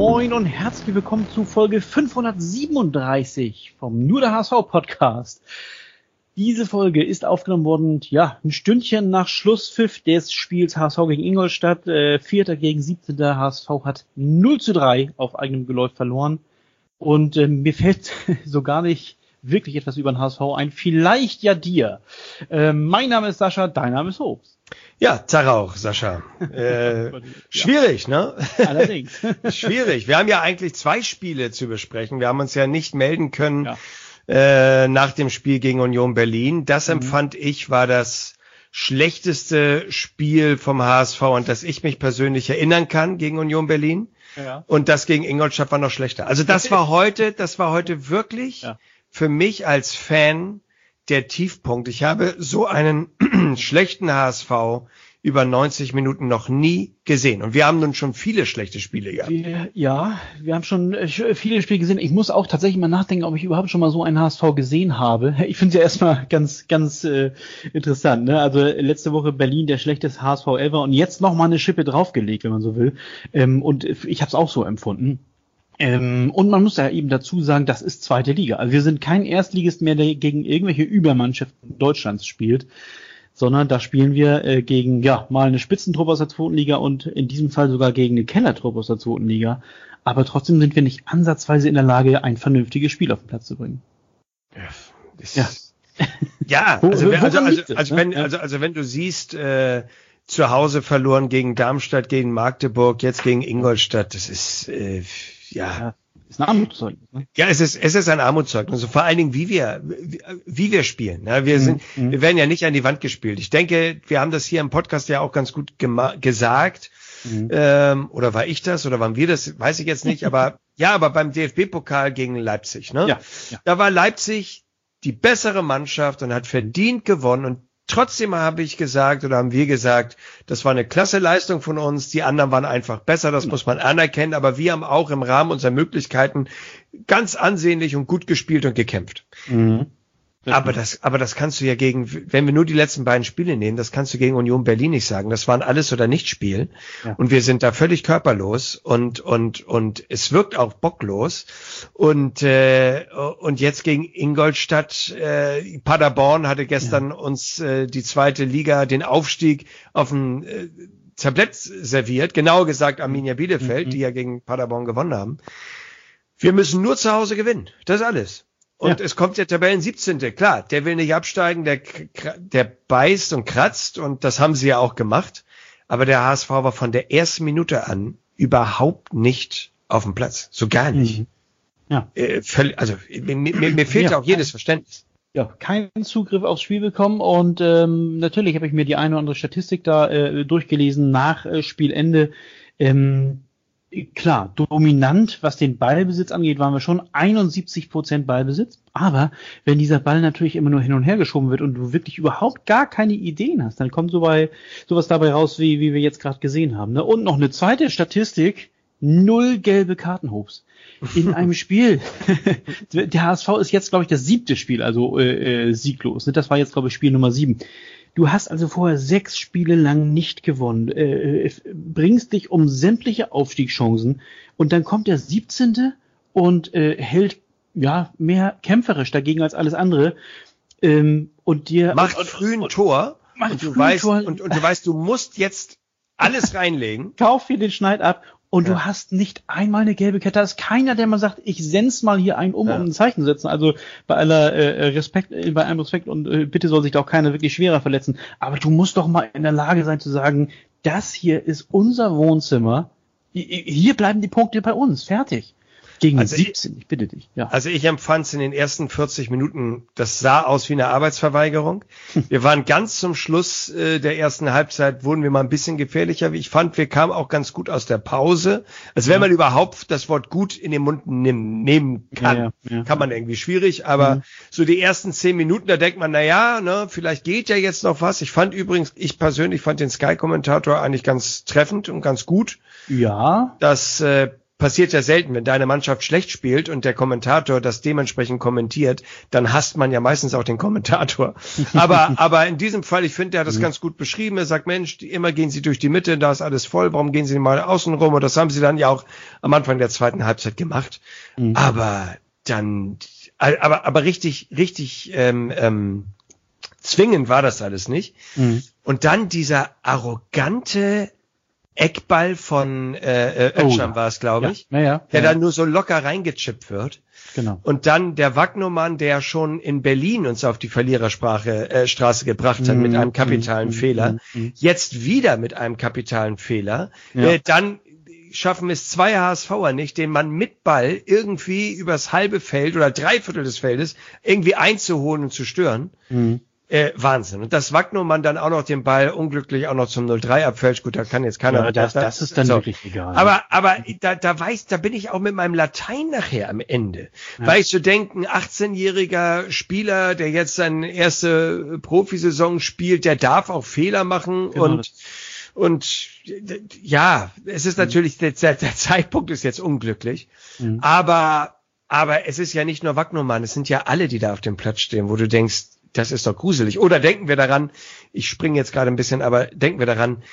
Moin und herzlich willkommen zu Folge 537 vom Nur der HSV Podcast. Diese Folge ist aufgenommen worden, ein Stündchen nach Schlusspfiff des Spiels HSV gegen Ingolstadt. 4. gegen 17. HSV hat 0:3 auf eigenem Geläuf verloren. Und mir fällt so gar nicht wirklich etwas über den HSV ein. Vielleicht ja dir. Mein Name ist Sascha, dein Name ist Hobbs. Ja, Tag auch, Sascha. Schwierig, ne? Allerdings. Schwierig. Wir haben ja eigentlich 2 Spiele zu besprechen. Wir haben uns ja nicht melden können nach dem Spiel gegen Union Berlin. Das empfand ich, war das schlechteste Spiel vom HSV, an das ich mich persönlich erinnern kann gegen Union Berlin. Ja. Und das gegen Ingolstadt war noch schlechter. Also das war heute wirklich für mich als Fan der Tiefpunkt. Ich habe so einen schlechten HSV über 90 Minuten noch nie gesehen. Und wir haben nun schon viele schlechte Spiele gehabt. Wir haben schon viele Spiele gesehen. Ich muss auch tatsächlich mal nachdenken, ob ich überhaupt schon mal so einen HSV gesehen habe. Ich finde es ja erstmal ganz interessant. Ne? Also letzte Woche Berlin der schlechteste HSV ever und jetzt noch mal eine Schippe draufgelegt, wenn man so will. Und ich habe es auch so empfunden. Und man muss ja eben dazu sagen, das ist zweite Liga. Also wir sind kein Erstligist mehr, der gegen irgendwelche Übermannschaften Deutschlands spielt, sondern da spielen wir gegen mal eine Spitzentruppe aus der zweiten Liga und in diesem Fall sogar gegen eine Kellertruppe aus der zweiten Liga. Aber trotzdem sind wir nicht ansatzweise in der Lage, ein vernünftiges Spiel auf den Platz zu bringen. Wenn du siehst, zu Hause verloren gegen Darmstadt, gegen Magdeburg, jetzt gegen Ingolstadt, das ist ist ein Armutszeugnis. Ne? Ja, es ist ein Armutszeugnis. Also vor allen Dingen, wie wir spielen. Ja, wir werden ja nicht an die Wand gespielt. Ich denke, wir haben das hier im Podcast ja auch ganz gut gesagt. Oder war ich das oder waren wir das? Weiß ich jetzt nicht. Aber beim DFB-Pokal gegen Leipzig, ne? Ja. Da war Leipzig die bessere Mannschaft und hat verdient gewonnen. Und trotzdem haben wir gesagt, das war eine klasse Leistung von uns, die anderen waren einfach besser, das muss man anerkennen, aber wir haben auch im Rahmen unserer Möglichkeiten ganz ansehnlich und gut gespielt und gekämpft. Aber das kannst du ja wenn wir nur die letzten beiden Spiele nehmen, das kannst du gegen Union Berlin nicht sagen. Das waren alles oder nicht Spiel. Ja. Und wir sind da völlig körperlos und es wirkt auch bocklos. Und jetzt gegen Ingolstadt, Paderborn hatte gestern uns die zweite Liga, den Aufstieg auf dem Tablett serviert. Genauer gesagt Arminia Bielefeld, die ja gegen Paderborn gewonnen haben. Wir müssen nur zu Hause gewinnen. Das ist alles. Und es kommt der Tabellen 17. Klar, der will nicht absteigen, der beißt und kratzt und das haben sie ja auch gemacht. Aber der HSV war von der ersten Minute an überhaupt nicht auf dem Platz. So gar nicht. Mir fehlt auch jedes Verständnis. Ja, keinen Zugriff aufs Spiel bekommen und natürlich habe ich mir die eine oder andere Statistik da durchgelesen nach Spielende. Klar, dominant, was den Ballbesitz angeht, waren wir schon 71% Ballbesitz. Aber wenn dieser Ball natürlich immer nur hin und her geschoben wird und du wirklich überhaupt gar keine Ideen hast, dann kommt sowas dabei raus, wie wir jetzt gerade gesehen haben. Ne? Und noch eine zweite Statistik, 0 gelbe Karten, Hobbs. In einem Spiel. Der HSV ist jetzt, glaube ich, das 7. Spiel, also sieglos. Ne? Das war jetzt, glaube ich, Spiel Nummer 7. Du hast also vorher 6 Spiele lang nicht gewonnen, bringst dich um sämtliche Aufstiegschancen und dann kommt der 17. und hält mehr kämpferisch dagegen als alles andere und dir macht früh ein Tor und du weißt, du musst jetzt alles reinlegen. Kauf dir den Schneid ab. Und du hast nicht einmal eine gelbe Kette. Da ist keiner, der mal sagt, ich send's mal hier um ein Zeichen zu setzen. Also bei allem Respekt und bitte soll sich da auch keiner wirklich schwerer verletzen. Aber du musst doch mal in der Lage sein zu sagen, das hier ist unser Wohnzimmer. Hier bleiben die Punkte bei uns. Fertig. Gegen 17, ich bitte dich. Ja. Also ich empfand es in den ersten 40 Minuten, das sah aus wie eine Arbeitsverweigerung. Wir waren ganz zum Schluss der ersten Halbzeit, wurden wir mal ein bisschen gefährlicher. Ich fand, wir kamen auch ganz gut aus der Pause. Also wenn man überhaupt das Wort gut in den Mund nehmen kann, kann man irgendwie schwierig. Aber so die ersten 10 Minuten, da denkt man, vielleicht geht ja jetzt noch was. Ich persönlich fand den Sky-Kommentator eigentlich ganz treffend und ganz gut. Ja. Dass passiert ja selten, wenn deine Mannschaft schlecht spielt und der Kommentator das dementsprechend kommentiert, dann hasst man ja meistens auch den Kommentator. Aber in diesem Fall, ich finde, der hat das ganz gut beschrieben. Er sagt, Mensch, immer gehen sie durch die Mitte, da ist alles voll, warum gehen sie mal außen rum? Und das haben sie dann ja auch am Anfang der zweiten Halbzeit gemacht. Aber richtig zwingend war das alles nicht. Und dann dieser arrogante Eckball von Özcan war es, glaube ich, der dann nur so locker reingechippt wird. Genau. Und dann der Wagnumann, der schon in Berlin uns auf die Straße gebracht hat mit einem kapitalen Fehler, jetzt wieder mit einem kapitalen Fehler. Dann schaffen es 2 HSVer nicht, den Mann mit Ball irgendwie übers halbe Feld oder 3/4 des Feldes irgendwie einzuholen und zu stören. Wahnsinn. Und dass Wagnumann dann auch noch den Ball unglücklich auch noch zum 0-3 abfälscht, gut, da kann jetzt keiner. Ja, das ist dann wirklich egal. Aber da bin ich auch mit meinem Latein nachher am Ende. Weil ich so denke, ein 18-jähriger Spieler, der jetzt seine erste Profisaison spielt, der darf auch Fehler machen und ja, es ist natürlich, der Zeitpunkt ist jetzt unglücklich, aber es ist ja nicht nur Wagnumann, es sind ja alle, die da auf dem Platz stehen, wo du denkst, das ist doch gruselig. Oder denken wir daran, ich springe jetzt gerade ein bisschen, aber denken wir daran,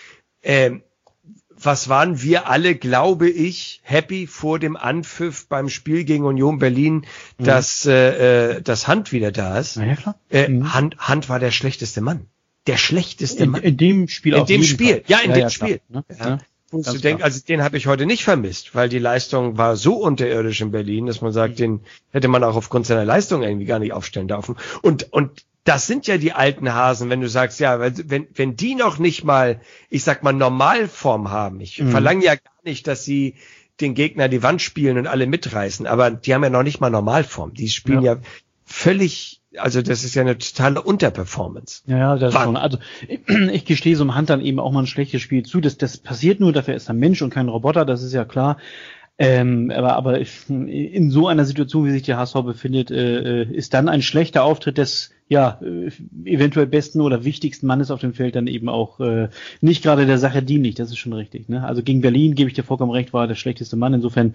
was waren wir alle, glaube ich, happy vor dem Anpfiff beim Spiel gegen Union Berlin, dass Hand wieder da ist. Na ja, klar. Hand war der schlechteste Mann. Der schlechteste Mann. In dem Spiel. In dem Spiel. Ja, in dem Spiel. Klar, ne? Ja. Und du denkst, also den habe ich heute nicht vermisst, weil die Leistung war so unterirdisch in Berlin, dass man sagt, den hätte man auch aufgrund seiner Leistung irgendwie gar nicht aufstellen dürfen. Und das sind ja die alten Hasen, wenn du sagst, ja, wenn die noch nicht mal, ich sag mal, Normalform haben. Ich verlange ja gar nicht, dass sie den Gegner die Wand spielen und alle mitreißen, aber die haben ja noch nicht mal Normalform. Die spielen ja völlig, also das ist ja eine totale Unterperformance. Ja, das ist schon. Also ich gestehe so einem Hand dann eben auch mal ein schlechtes Spiel zu. Das passiert nur, dafür ist er Mensch und kein Roboter, das ist ja klar. Aber in so einer Situation, wie sich der HSV befindet, ist dann ein schlechter Auftritt des eventuell besten oder wichtigsten Mannes auf dem Feld dann eben auch nicht gerade der Sache dienlich. Das ist schon richtig. Ne? Also gegen Berlin, gebe ich dir vollkommen recht, war er der schlechteste Mann. Insofern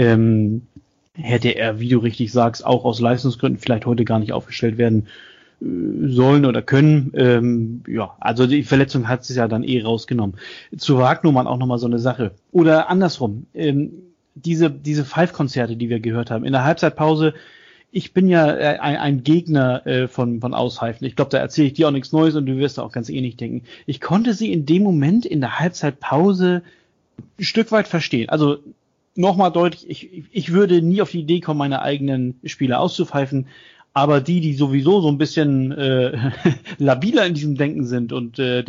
hätte er, wie du richtig sagst, auch aus Leistungsgründen vielleicht heute gar nicht aufgestellt werden sollen oder können. Also die Verletzung hat es ja dann rausgenommen. Zu Wagnumann auch nochmal so eine Sache. Oder andersrum, diese Five-Konzerte, die wir gehört haben, in der Halbzeitpause, ich bin ja ein Gegner von Auspfeifen. Ich glaube, da erzähle ich dir auch nichts Neues und du wirst da auch ganz ähnlich denken. Ich konnte sie in dem Moment in der Halbzeitpause ein Stück weit verstehen. Also nochmal deutlich, ich würde nie auf die Idee kommen, meine eigenen Spieler auszupfeifen, aber die sowieso so ein bisschen labiler in diesem Denken sind und dass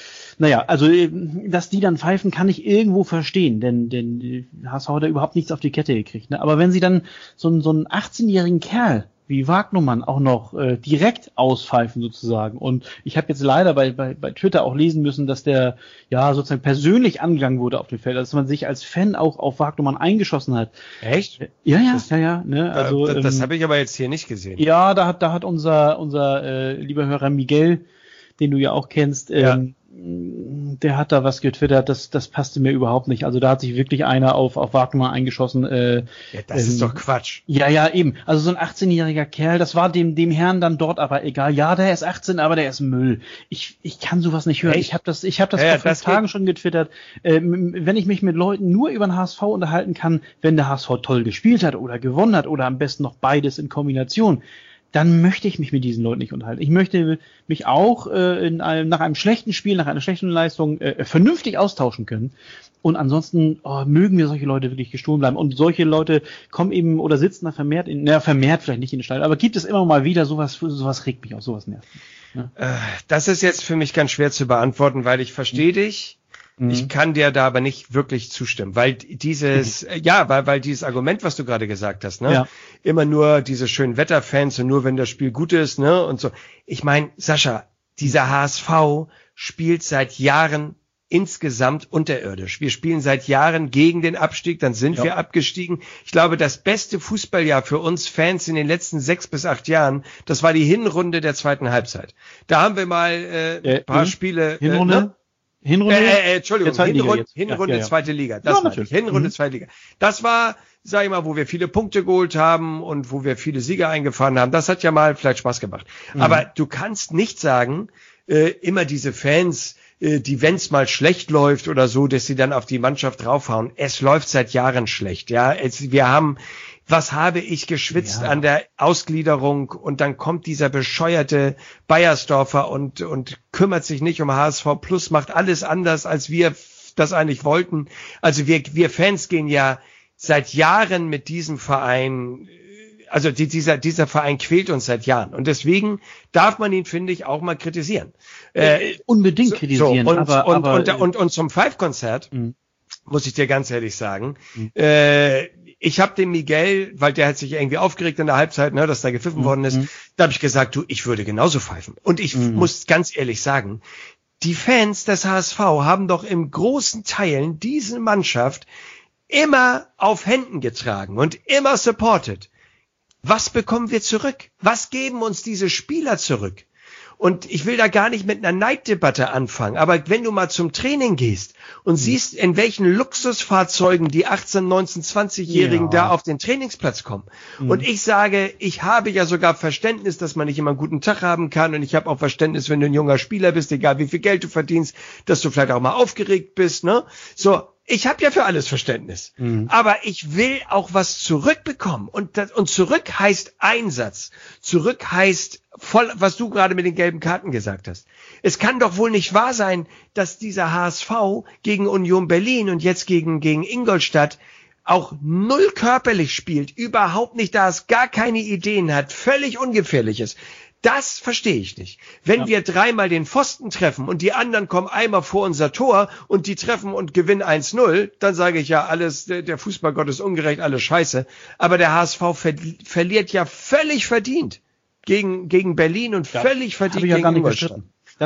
die dann pfeifen, kann ich irgendwo verstehen, denn HSV hat ja überhaupt nichts auf die Kette gekriegt. Ne? Aber wenn sie dann so einen 18-jährigen Kerl wie Wagnumann auch noch direkt auspfeifen sozusagen. Und ich habe jetzt leider bei Twitter auch lesen müssen, dass der sozusagen persönlich angegangen wurde auf dem Feld, dass man sich als Fan auch auf Wagnumann eingeschossen hat. Echt? Ja. Ne? Also das habe ich aber jetzt hier nicht gesehen. Ja, da hat unser lieber Hörer Miguel, den du ja auch kennst, der hat da was getwittert, das passte mir überhaupt nicht. Also da hat sich wirklich einer auf Wagnumann eingeschossen. Das ist doch Quatsch. Ja, eben. Also so ein 18-jähriger Kerl, das war dem Herrn dann dort aber egal. Ja, der ist 18, aber der ist Müll. Ich kann sowas nicht hören. Echt? Ich habe das vor 5 Tagen schon getwittert. Wenn ich mich mit Leuten nur über den HSV unterhalten kann, wenn der HSV toll gespielt hat oder gewonnen hat oder am besten noch beides in Kombination, dann möchte ich mich mit diesen Leuten nicht unterhalten. Ich möchte mich auch nach einem schlechten Spiel, nach einer schlechten Leistung vernünftig austauschen können. Und ansonsten mögen wir solche Leute wirklich gestohlen bleiben. Und solche Leute kommen eben oder sitzen da vermehrt vielleicht nicht in den Stadion, aber gibt es immer mal wieder sowas regt mich auf, sowas nervt mich. Ja. Das ist jetzt für mich ganz schwer zu beantworten, weil ich verstehe dich. Ich kann dir da aber nicht wirklich zustimmen, weil dieses Argument, was du gerade gesagt hast, ne, immer nur diese schönen Wetterfans und nur wenn das Spiel gut ist, ne, und so. Ich meine, Sascha, dieser HSV spielt seit Jahren insgesamt unterirdisch. Wir spielen seit Jahren gegen den Abstieg, dann sind wir abgestiegen. Ich glaube, das beste Fußballjahr für uns Fans in den letzten 6 bis 8 Jahren, das war die Hinrunde der zweiten Halbzeit. Da haben wir mal ein paar Spiele. Hinrunde? Hinrunde? Entschuldigung, Hinrunde zweite Liga. Das war Hinrunde zweite Liga. Das war, sag ich mal, wo wir viele Punkte geholt haben und wo wir viele Siege eingefahren haben. Das hat ja mal vielleicht Spaß gemacht. Aber du kannst nicht sagen, immer diese Fans, die, wenn's mal schlecht läuft oder so, dass sie dann auf die Mannschaft draufhauen. Es läuft seit Jahren schlecht, ja. Was habe ich geschwitzt an der Ausgliederung, und dann kommt dieser bescheuerte Beiersdorfer und kümmert sich nicht um HSV Plus, macht alles anders, als wir das eigentlich wollten. Also wir Fans gehen ja seit Jahren mit diesem Verein, also dieser Verein quält uns seit Jahren, und deswegen darf man ihn, finde ich, auch mal kritisieren. Unbedingt kritisieren. Und zum Five-Konzert muss ich dir ganz ehrlich sagen, ich habe dem Miguel, weil der hat sich irgendwie aufgeregt in der Halbzeit, ne, dass da gepfiffen worden ist, da habe ich gesagt, du, ich würde genauso pfeifen. Und ich muss ganz ehrlich sagen, die Fans des HSV haben doch im großen Teilen diese Mannschaft immer auf Händen getragen und immer supported. Was bekommen wir zurück? Was geben uns diese Spieler zurück? Und ich will da gar nicht mit einer Neiddebatte anfangen, aber wenn du mal zum Training gehst und siehst, in welchen Luxusfahrzeugen die 18-, 19-, 20-Jährigen da auf den Trainingsplatz kommen. Und ich sage, ich habe ja sogar Verständnis, dass man nicht immer einen guten Tag haben kann, und ich habe auch Verständnis, wenn du ein junger Spieler bist, egal wie viel Geld du verdienst, dass du vielleicht auch mal aufgeregt bist, ne? So. Ich habe ja für alles Verständnis, aber ich will auch was zurückbekommen, und zurück heißt Einsatz, zurück heißt voll, was du gerade mit den gelben Karten gesagt hast. Es kann doch wohl nicht wahr sein, dass dieser HSV gegen Union Berlin und jetzt gegen Ingolstadt auch null körperlich spielt, überhaupt nicht, da es gar keine Ideen hat, völlig ungefährlich ist. Das verstehe ich nicht. Wenn wir dreimal den Pfosten treffen und die anderen kommen einmal vor unser Tor und die treffen und gewinnen 1-0, dann sage ich ja, alles, der Fußballgott ist ungerecht, alles scheiße. Aber der HSV verliert ja völlig verdient gegen Berlin und völlig verdient gegen Ingolstadt.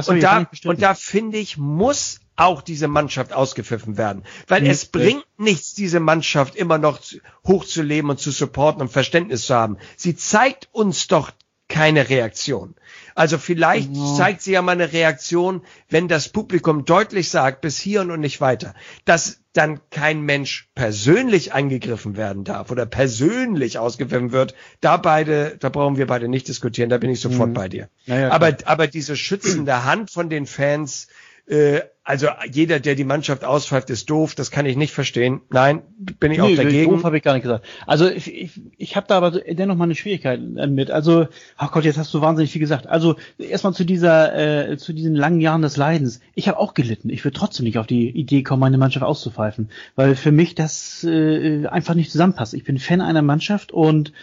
Und da finde ich, muss auch diese Mannschaft ausgepfiffen werden. Weil es bringt nichts, diese Mannschaft immer noch hochzuleben und zu supporten und Verständnis zu haben. Sie zeigt uns doch keine Reaktion. Also vielleicht zeigt sie ja mal eine Reaktion, wenn das Publikum deutlich sagt, bis hierhin und nicht weiter, dass dann kein Mensch persönlich angegriffen werden darf oder persönlich ausgepfiffen wird. Da brauchen wir beide nicht diskutieren, da bin ich sofort bei dir. Ja, aber diese schützende Hand von den Fans, also jeder, der die Mannschaft auspfeift, ist doof, das kann ich nicht verstehen. Nein, bin ich auch dagegen. Doof habe ich gar nicht gesagt. Also ich habe da aber dennoch mal eine Schwierigkeit mit. Also, ach Gott, jetzt hast du wahnsinnig viel gesagt. Also erstmal zu diesen langen Jahren des Leidens. Ich habe auch gelitten. Ich würde trotzdem nicht auf die Idee kommen, meine Mannschaft auszupfeifen, weil für mich das einfach nicht zusammenpasst. Ich bin Fan einer Mannschaft und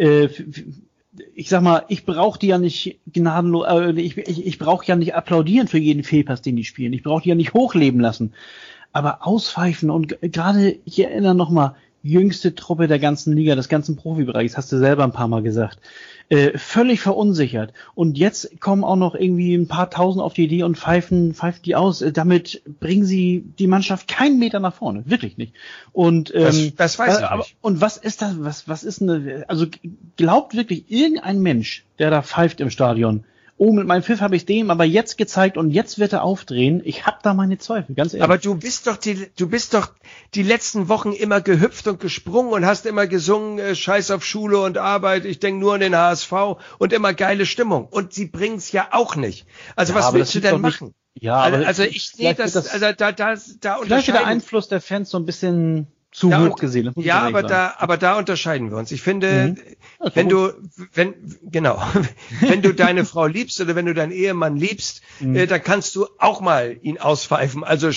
ich sag mal, ich brauche die ja nicht gnadenlos, ich brauche ja nicht applaudieren für jeden Fehlpass, den die spielen. Ich brauche die ja nicht hochleben lassen. Aber auspfeifen, und gerade, ich erinnere nochmal, jüngste Truppe der ganzen Liga, des ganzen Profibereichs, hast du selber ein paar Mal gesagt, völlig verunsichert. Und jetzt kommen auch noch irgendwie ein paar Tausend auf die Idee und pfeifen die aus. Damit bringen sie die Mannschaft keinen Meter nach vorne. Wirklich nicht. Und das weiß ich nicht. Und was ist das? Was ist also glaubt wirklich irgendein Mensch, der da pfeift im Stadion, oh, mit meinem Pfiff habe ich dem aber jetzt gezeigt und jetzt wird er aufdrehen. Ich habe da meine Zweifel, ganz ehrlich. Aber du bist doch die letzten Wochen immer gehüpft und gesprungen und hast immer gesungen, Scheiß auf Schule und Arbeit, ich denke nur an den HSV, und immer geile Stimmung. Und sie bringen's ja auch nicht. Also was willst du denn machen? Ja, aber also ich sehe das, also da vielleicht wird der Einfluss der Fans so ein bisschen zu hoch gesehen. Ja, aber da unterscheiden wir uns. Ich finde, wenn du deine Frau liebst oder wenn du deinen Ehemann liebst, dann kannst du auch mal ihn auspfeifen. Also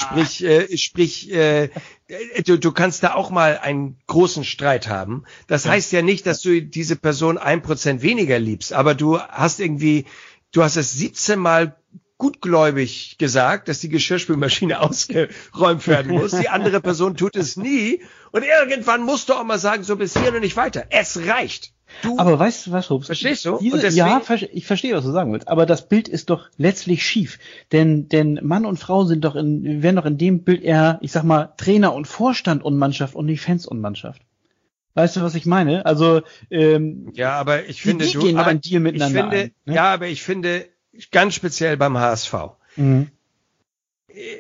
du kannst da auch mal einen großen Streit haben. Das heißt ja nicht, dass du diese Person 1% weniger liebst, aber du hast es 17 Mal gutgläubig gesagt, dass die Geschirrspülmaschine ausgeräumt werden muss. Die andere Person tut es nie. Und irgendwann musst du auch mal sagen, so bis hier und nicht weiter. Es reicht. Aber weißt du was, Hubs? Verstehst du? Ich verstehe, was du sagen willst. Aber das Bild ist doch letztlich schief. Denn Mann und Frau werden doch in dem Bild eher, ich sag mal, Trainer und Vorstand und Mannschaft und nicht Fans und Mannschaft. Weißt du, was ich meine? Also, ja, aber ich finde, die gehen einen Deal miteinander ein, ne? Ja, aber ich finde, ganz speziell beim HSV.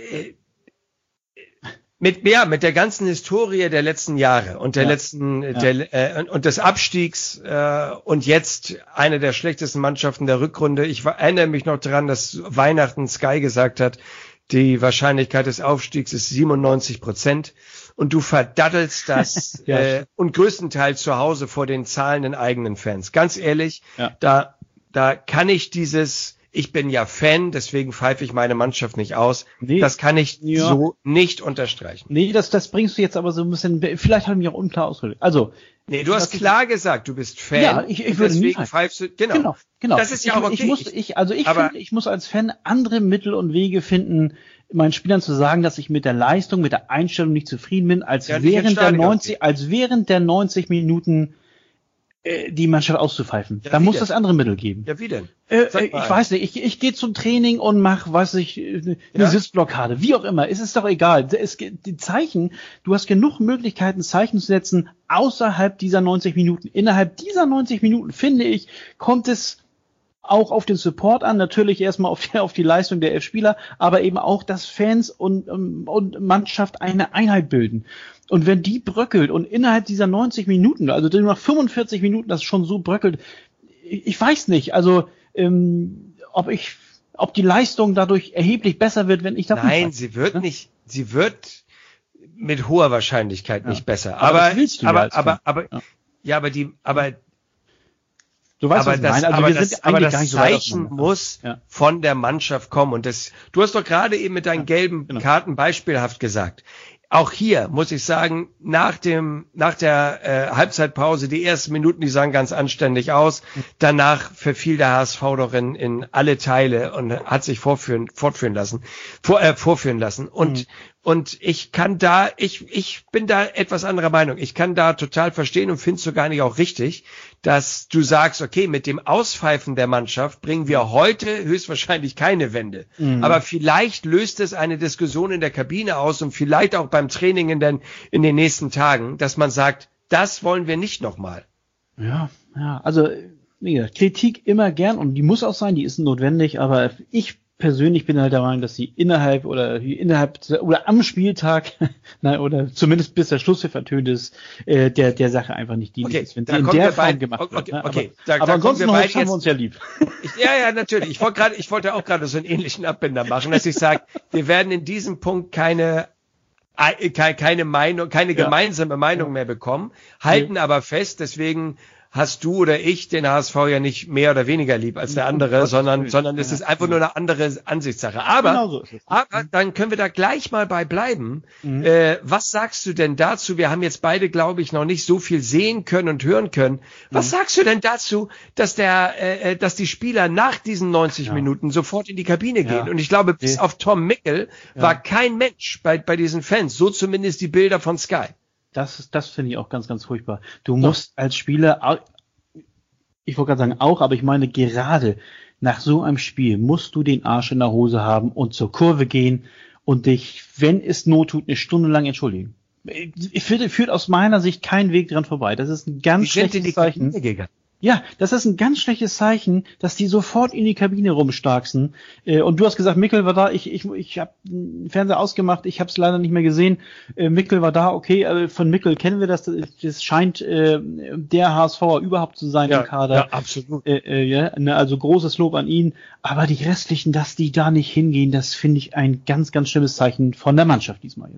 mit der ganzen Historie der letzten Jahre und und des Abstiegs und jetzt eine der schlechtesten Mannschaften der Rückrunde. Ich erinnere mich noch daran, dass Weihnachten Sky gesagt hat, die Wahrscheinlichkeit des Aufstiegs ist 97%. Und du verdattelst das und größtenteils zu Hause vor den zahlenden eigenen Fans. Ganz ehrlich, da kann ich ich bin ja Fan, deswegen pfeife ich meine Mannschaft nicht aus. Nee, das kann ich so nicht unterstreichen. Nee, das bringst du jetzt aber so ein bisschen, vielleicht habe ich mich auch unklar ausgedrückt. Also. Nee, du hast klar gesagt, du bist Fan. Ja, ich würde deswegen pfeifst du, genau. Das ist ja auch okay. Ich muss als Fan andere Mittel und Wege finden, meinen Spielern zu sagen, dass ich mit der Leistung, mit der Einstellung nicht zufrieden bin, als während der 90 Minuten die Mannschaft auszupfeifen. Da muss es andere Mittel geben. Ja, wie denn? Ich weiß nicht, ich gehe zum Training und mache, eine Sitzblockade, wie auch immer. Es ist doch egal. Die Zeichen, du hast genug Möglichkeiten, Zeichen zu setzen außerhalb dieser 90 Minuten. Innerhalb dieser 90 Minuten, finde ich, kommt es auch auf den Support an, natürlich erstmal auf die Leistung der 11 Spieler, aber eben auch, dass Fans und Mannschaft eine Einheit bilden. Und wenn die bröckelt und innerhalb dieser 90 Minuten, also nach 45 Minuten das schon so bröckelt, ich weiß nicht, also ob die Leistung dadurch erheblich besser wird, wenn ich das Nein, sie wird mit hoher Wahrscheinlichkeit nicht besser. Aber du weißt, was ich meine. Also das Zeichen muss von der Mannschaft kommen. Und du hast doch gerade eben mit deinen gelben Karten beispielhaft gesagt. Auch hier muss ich sagen, nach der Halbzeitpause, die ersten Minuten, die sahen ganz anständig aus. Danach verfiel der HSV doch in alle Teile und hat sich vorführen lassen. Und ich bin da etwas anderer Meinung. Ich kann da total verstehen und finde es so gar nicht auch richtig, dass du sagst, okay, mit dem Auspfeifen der Mannschaft bringen wir heute höchstwahrscheinlich keine Wende. Aber vielleicht löst es eine Diskussion in der Kabine aus und vielleicht auch beim Training in den nächsten Tagen, dass man sagt, das wollen wir nicht nochmal. Ja, also Kritik immer gern und die muss auch sein, die ist notwendig, aber ich persönlich bin halt der Meinung, dass sie innerhalb oder am Spieltag, oder zumindest bis der Schlusspfiff vertönt ist, der Sache einfach nicht dienlich ist, wenn sie in der Form gemacht wird. Aber ansonsten haben wir uns ja lieb. Ja, natürlich. Ich wollte auch gerade so einen ähnlichen Abbinder machen, dass ich sage, wir werden in diesem Punkt keine Meinung, keine gemeinsame Meinung mehr bekommen, halten aber fest, deswegen hast du oder ich den HSV ja nicht mehr oder weniger lieb als der andere, sondern es ist einfach nur eine andere Ansichtssache. Aber dann können wir da gleich mal bei bleiben. Was sagst du denn dazu? Wir haben jetzt beide, glaube ich, noch nicht so viel sehen können und hören können. Was sagst du denn dazu, dass die Spieler nach diesen 90 Minuten sofort in die Kabine gehen? Und ich glaube, bis auf Tom Mickel war kein Mensch bei diesen Fans, so zumindest die Bilder von Sky. Das finde ich auch ganz, ganz furchtbar. Du musst als Spieler, ich wollte gerade sagen auch, aber ich meine gerade nach so einem Spiel musst du den Arsch in der Hose haben und zur Kurve gehen und dich, wenn es Not tut, eine Stunde lang entschuldigen. Führt aus meiner Sicht kein Weg dran vorbei. Das ist ein ganz schlechtes Zeichen. Ja, das ist ein ganz schlechtes Zeichen, dass die sofort in die Kabine rumstarksen. Und du hast gesagt, Mickel war da. Ich habe den Fernseher ausgemacht. Ich habe es leider nicht mehr gesehen. Mickel war da. Okay, von Mickel kennen wir das. Das scheint der HSVer überhaupt zu sein im Kader. Ja, absolut. Also großes Lob an ihn. Aber die restlichen, dass die da nicht hingehen, das finde ich ein ganz, ganz schlimmes Zeichen von der Mannschaft diesmal.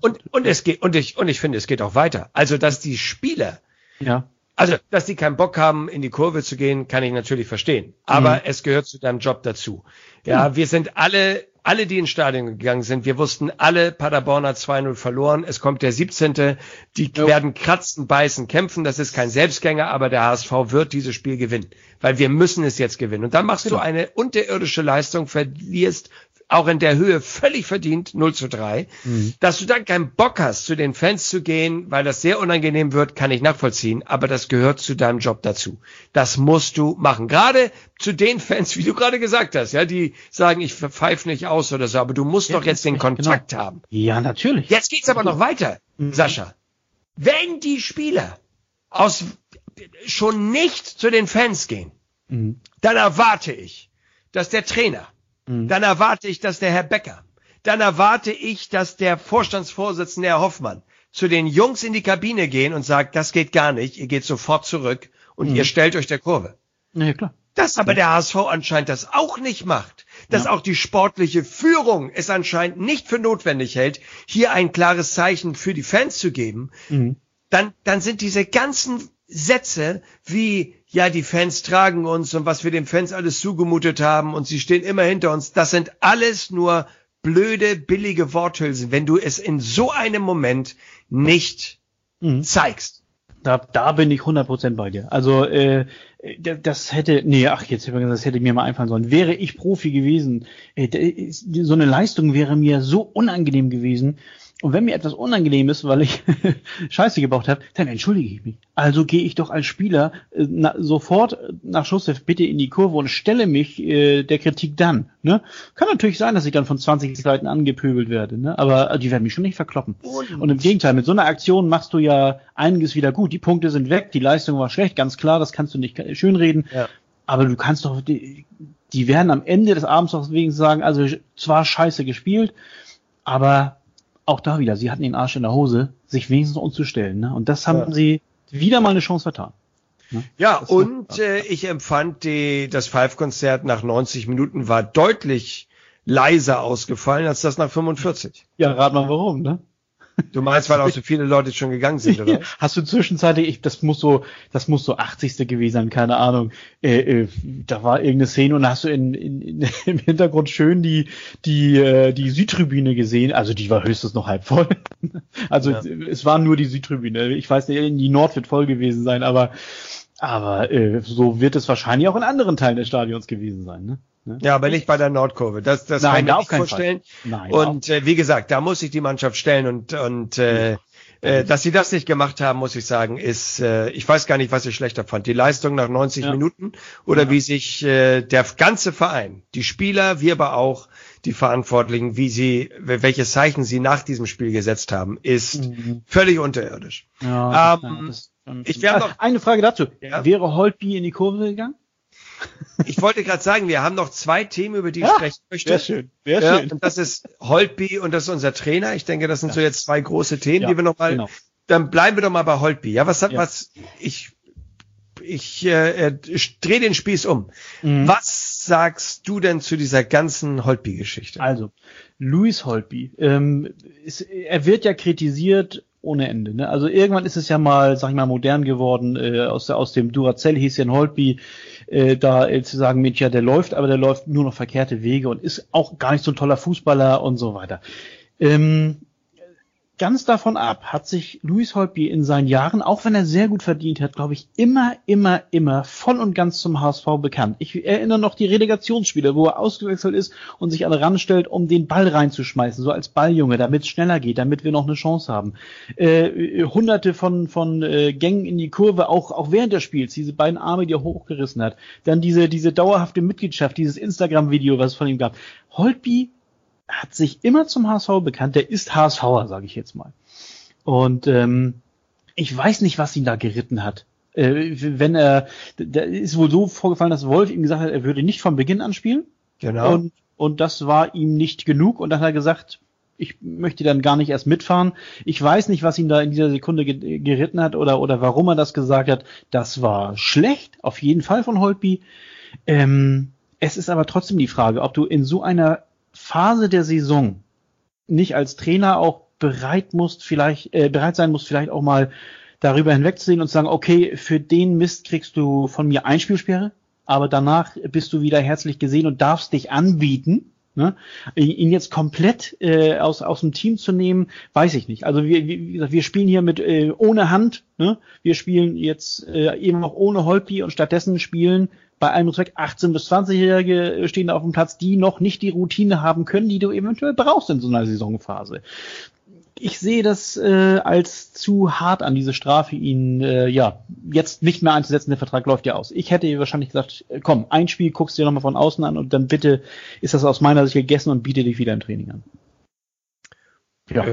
Ich finde, es geht auch weiter. Also, dass die Spieler Also, dass die keinen Bock haben, in die Kurve zu gehen, kann ich natürlich verstehen. Aber es gehört zu deinem Job dazu. Ja, wir sind alle, die ins Stadion gegangen sind, wir wussten alle, Paderborn hat 2-0 verloren. Es kommt der 17. Die werden kratzen, beißen, kämpfen. Das ist kein Selbstgänger, aber der HSV wird dieses Spiel gewinnen. Weil wir müssen es jetzt gewinnen. Und dann machst du eine unterirdische Leistung, verlierst auch in der Höhe völlig verdient 0-3. Dass du dann keinen Bock hast, zu den Fans zu gehen, weil das sehr unangenehm wird, kann ich nachvollziehen, aber das gehört zu deinem Job dazu. Das musst du machen. Gerade zu den Fans, wie du gerade gesagt hast, ja, die sagen, ich pfeife nicht aus oder so, aber du musst doch jetzt den Kontakt haben. Ja, natürlich. Jetzt geht's aber noch weiter, Sascha. Wenn die Spieler schon nicht zu den Fans gehen, dann erwarte ich, dass der Trainer, dann erwarte ich, dass der Herr Becker, dann erwarte ich, dass der Vorstandsvorsitzende Herr Hoffmann zu den Jungs in die Kabine gehen und sagt, das geht gar nicht, ihr geht sofort zurück und ihr stellt euch der Kurve. Ja, klar. Dass aber der HSV anscheinend das auch nicht macht, dass auch die sportliche Führung es anscheinend nicht für notwendig hält, hier ein klares Zeichen für die Fans zu geben, dann sind diese ganzen Sätze wie, ja, die Fans tragen uns und was wir den Fans alles zugemutet haben und sie stehen immer hinter uns, das sind alles nur blöde, billige Worthülsen, wenn du es in so einem Moment nicht zeigst. Da bin ich 100% bei dir. Also das hätte mir mal einfallen sollen. Wäre ich Profi gewesen, so eine Leistung wäre mir so unangenehm gewesen. Und wenn mir etwas unangenehm ist, weil ich Scheiße gebaut habe, dann entschuldige ich mich. Also gehe ich doch als Spieler sofort nach Schusspfiff bitte in die Kurve und stelle mich der Kritik dann. Ne? Kann natürlich sein, dass ich dann von 20 Seiten angepöbelt werde, ne? Aber die werden mich schon nicht verkloppen. Und im Gegenteil, mit so einer Aktion machst du ja einiges wieder gut. Die Punkte sind weg, die Leistung war schlecht, ganz klar, das kannst du nicht schönreden. Ja. Aber du kannst doch, die werden am Ende des Abends doch wegen sagen, also zwar scheiße gespielt, aber auch da wieder, sie hatten den Arsch in der Hose, sich wenigstens umzustellen. Ne? Und das haben sie wieder mal eine Chance vertan. Ne? Ja, und ich empfand, das Five-Konzert nach 90 Minuten war deutlich leiser ausgefallen als das nach 45. Ja, rat mal warum, ne? Du meinst, weil auch so viele Leute schon gegangen sind, oder? Hast du zwischenzeitlich, das muss so 80. gewesen sein, keine Ahnung. Da war irgendeine Szene und da hast du im Hintergrund schön die Südtribüne gesehen. Also die war höchstens noch halb voll. Also es war nur die Südtribüne. Ich weiß nicht, die Nord wird voll gewesen sein, aber so wird es wahrscheinlich auch in anderen Teilen des Stadions gewesen sein, ne? Ja, aber nicht bei der Nordkurve. Das kann ich mir nicht vorstellen. Nein, und wie gesagt, da muss sich die Mannschaft stellen und dass sie das nicht gemacht haben, muss ich sagen, ist, ich weiß gar nicht, was ich schlechter fand. Die Leistung nach 90 Minuten oder wie sich der ganze Verein, die Spieler, wir aber auch die Verantwortlichen, welches Zeichen sie nach diesem Spiel gesetzt haben, ist völlig unterirdisch. Ja, wir haben noch eine Frage dazu. Ja? Wäre Holtby in die Kurve gegangen? Ich wollte gerade sagen, wir haben noch zwei Themen, über die ich sprechen möchte. Sehr schön, sehr schön. Und das ist Holtby und das ist unser Trainer. Ich denke, das sind so jetzt zwei große Themen, die wir noch mal, dann bleiben wir doch mal bei Holtby. Ja, ich drehe den Spieß um. Was sagst du denn zu dieser ganzen Holtby-Geschichte? Also, Louis Holtby, er wird ja kritisiert ohne Ende, ne? Also irgendwann ist es ja mal, sag ich mal, modern geworden, aus dem Duracell-Häschen Holtby, zu sagen, Mensch, ja, der läuft nur noch verkehrte Wege und ist auch gar nicht so ein toller Fußballer und so weiter. Ganz davon ab hat sich Louis Holtby in seinen Jahren, auch wenn er sehr gut verdient hat, glaube ich, immer voll und ganz zum HSV bekannt. Ich erinnere noch die Relegationsspiele, wo er ausgewechselt ist und sich an den Rand stellt, um den Ball reinzuschmeißen, so als Balljunge, damit es schneller geht, damit wir noch eine Chance haben. Hunderte von Gängen in die Kurve, auch während des Spiels, diese beiden Arme, die er hochgerissen hat. Dann diese dauerhafte Mitgliedschaft, dieses Instagram-Video, was es von ihm gab. Holtby hat sich immer zum HSV bekannt, der ist HSVer, sage ich jetzt mal. Und ich weiß nicht, was ihn da geritten hat. Da ist wohl so vorgefallen, dass Wolf ihm gesagt hat, er würde nicht von Beginn an spielen. Genau. Und das war ihm nicht genug. Und dann hat er gesagt, ich möchte dann gar nicht erst mitfahren. Ich weiß nicht, was ihn da in dieser Sekunde geritten hat oder warum er das gesagt hat. Das war schlecht, auf jeden Fall von Holtby. Es ist aber trotzdem die Frage, ob du in so einer Phase der Saison nicht als Trainer auch bereit sein musst, vielleicht auch mal darüber hinwegzusehen und zu sagen, okay, für den Mist kriegst du von mir Einspielsperre, aber danach bist du wieder herzlich gesehen und darfst dich anbieten. Ne? Ihn jetzt komplett aus dem Team zu nehmen, weiß ich nicht. Also wie gesagt, wir spielen hier mit ohne Hand. Ne? Wir spielen jetzt eben auch ohne Holtby und stattdessen spielen bei allem Respekt 18- bis 20-Jährige stehen da auf dem Platz, die noch nicht die Routine haben können, die du eventuell brauchst in so einer Saisonphase. Ich sehe das als zu hart an, diese Strafe, ihn jetzt nicht mehr einzusetzen. Der Vertrag läuft ja aus. Ich hätte wahrscheinlich gesagt, komm, ein Spiel guckst du dir nochmal von außen an und dann bitte ist das aus meiner Sicht gegessen und biete dich wieder im Training an. Ja.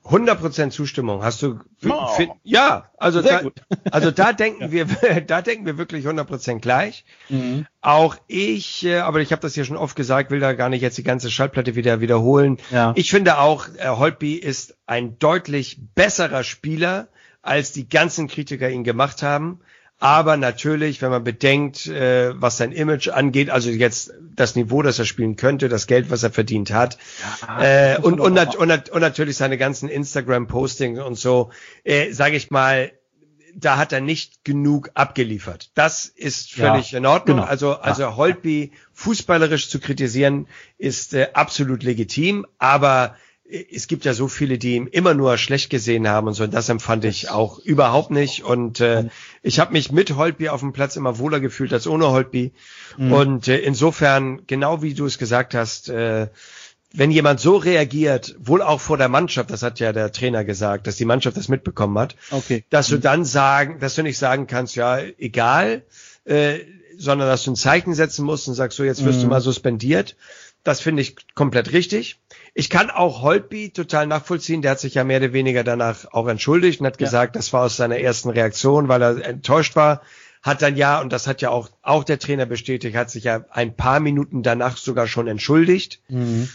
100% Zustimmung. Hast du, ja, also da denken wir wirklich 100% gleich. Mhm. Auch ich, aber ich habe das hier schon oft gesagt, will da gar nicht jetzt die ganze Schallplatte wieder wiederholen. Ja. Ich finde auch, Holtby ist ein deutlich besserer Spieler, als die ganzen Kritiker ihn gemacht haben. Aber natürlich, wenn man bedenkt, was sein Image angeht, also jetzt das Niveau, das er spielen könnte, das Geld, was er verdient hat, und natürlich seine ganzen Instagram-Postings und so, sage ich mal, da hat er nicht genug abgeliefert. Das ist völlig in Ordnung. Genau. Also Holtby fußballerisch zu kritisieren ist absolut legitim, aber es gibt ja so viele, die ihn immer nur schlecht gesehen haben und so. Und das empfand ich auch überhaupt nicht. Und ich habe mich mit Holtby auf dem Platz immer wohler gefühlt als ohne Holtby. Mhm. Und insofern, genau wie du es gesagt hast, wenn jemand so reagiert, wohl auch vor der Mannschaft, das hat ja der Trainer gesagt, dass die Mannschaft das mitbekommen hat, dass du dann dass du nicht sagen kannst, ja, egal, sondern dass du ein Zeichen setzen musst und sagst, so, jetzt wirst du mal suspendiert. Das finde ich komplett richtig. Ich kann auch Holtby total nachvollziehen. Der hat sich ja mehr oder weniger danach auch entschuldigt und hat gesagt, das war aus seiner ersten Reaktion, weil er enttäuscht war. Hat dann und das hat ja auch der Trainer bestätigt, hat sich ja ein paar Minuten danach sogar schon entschuldigt. Mhm.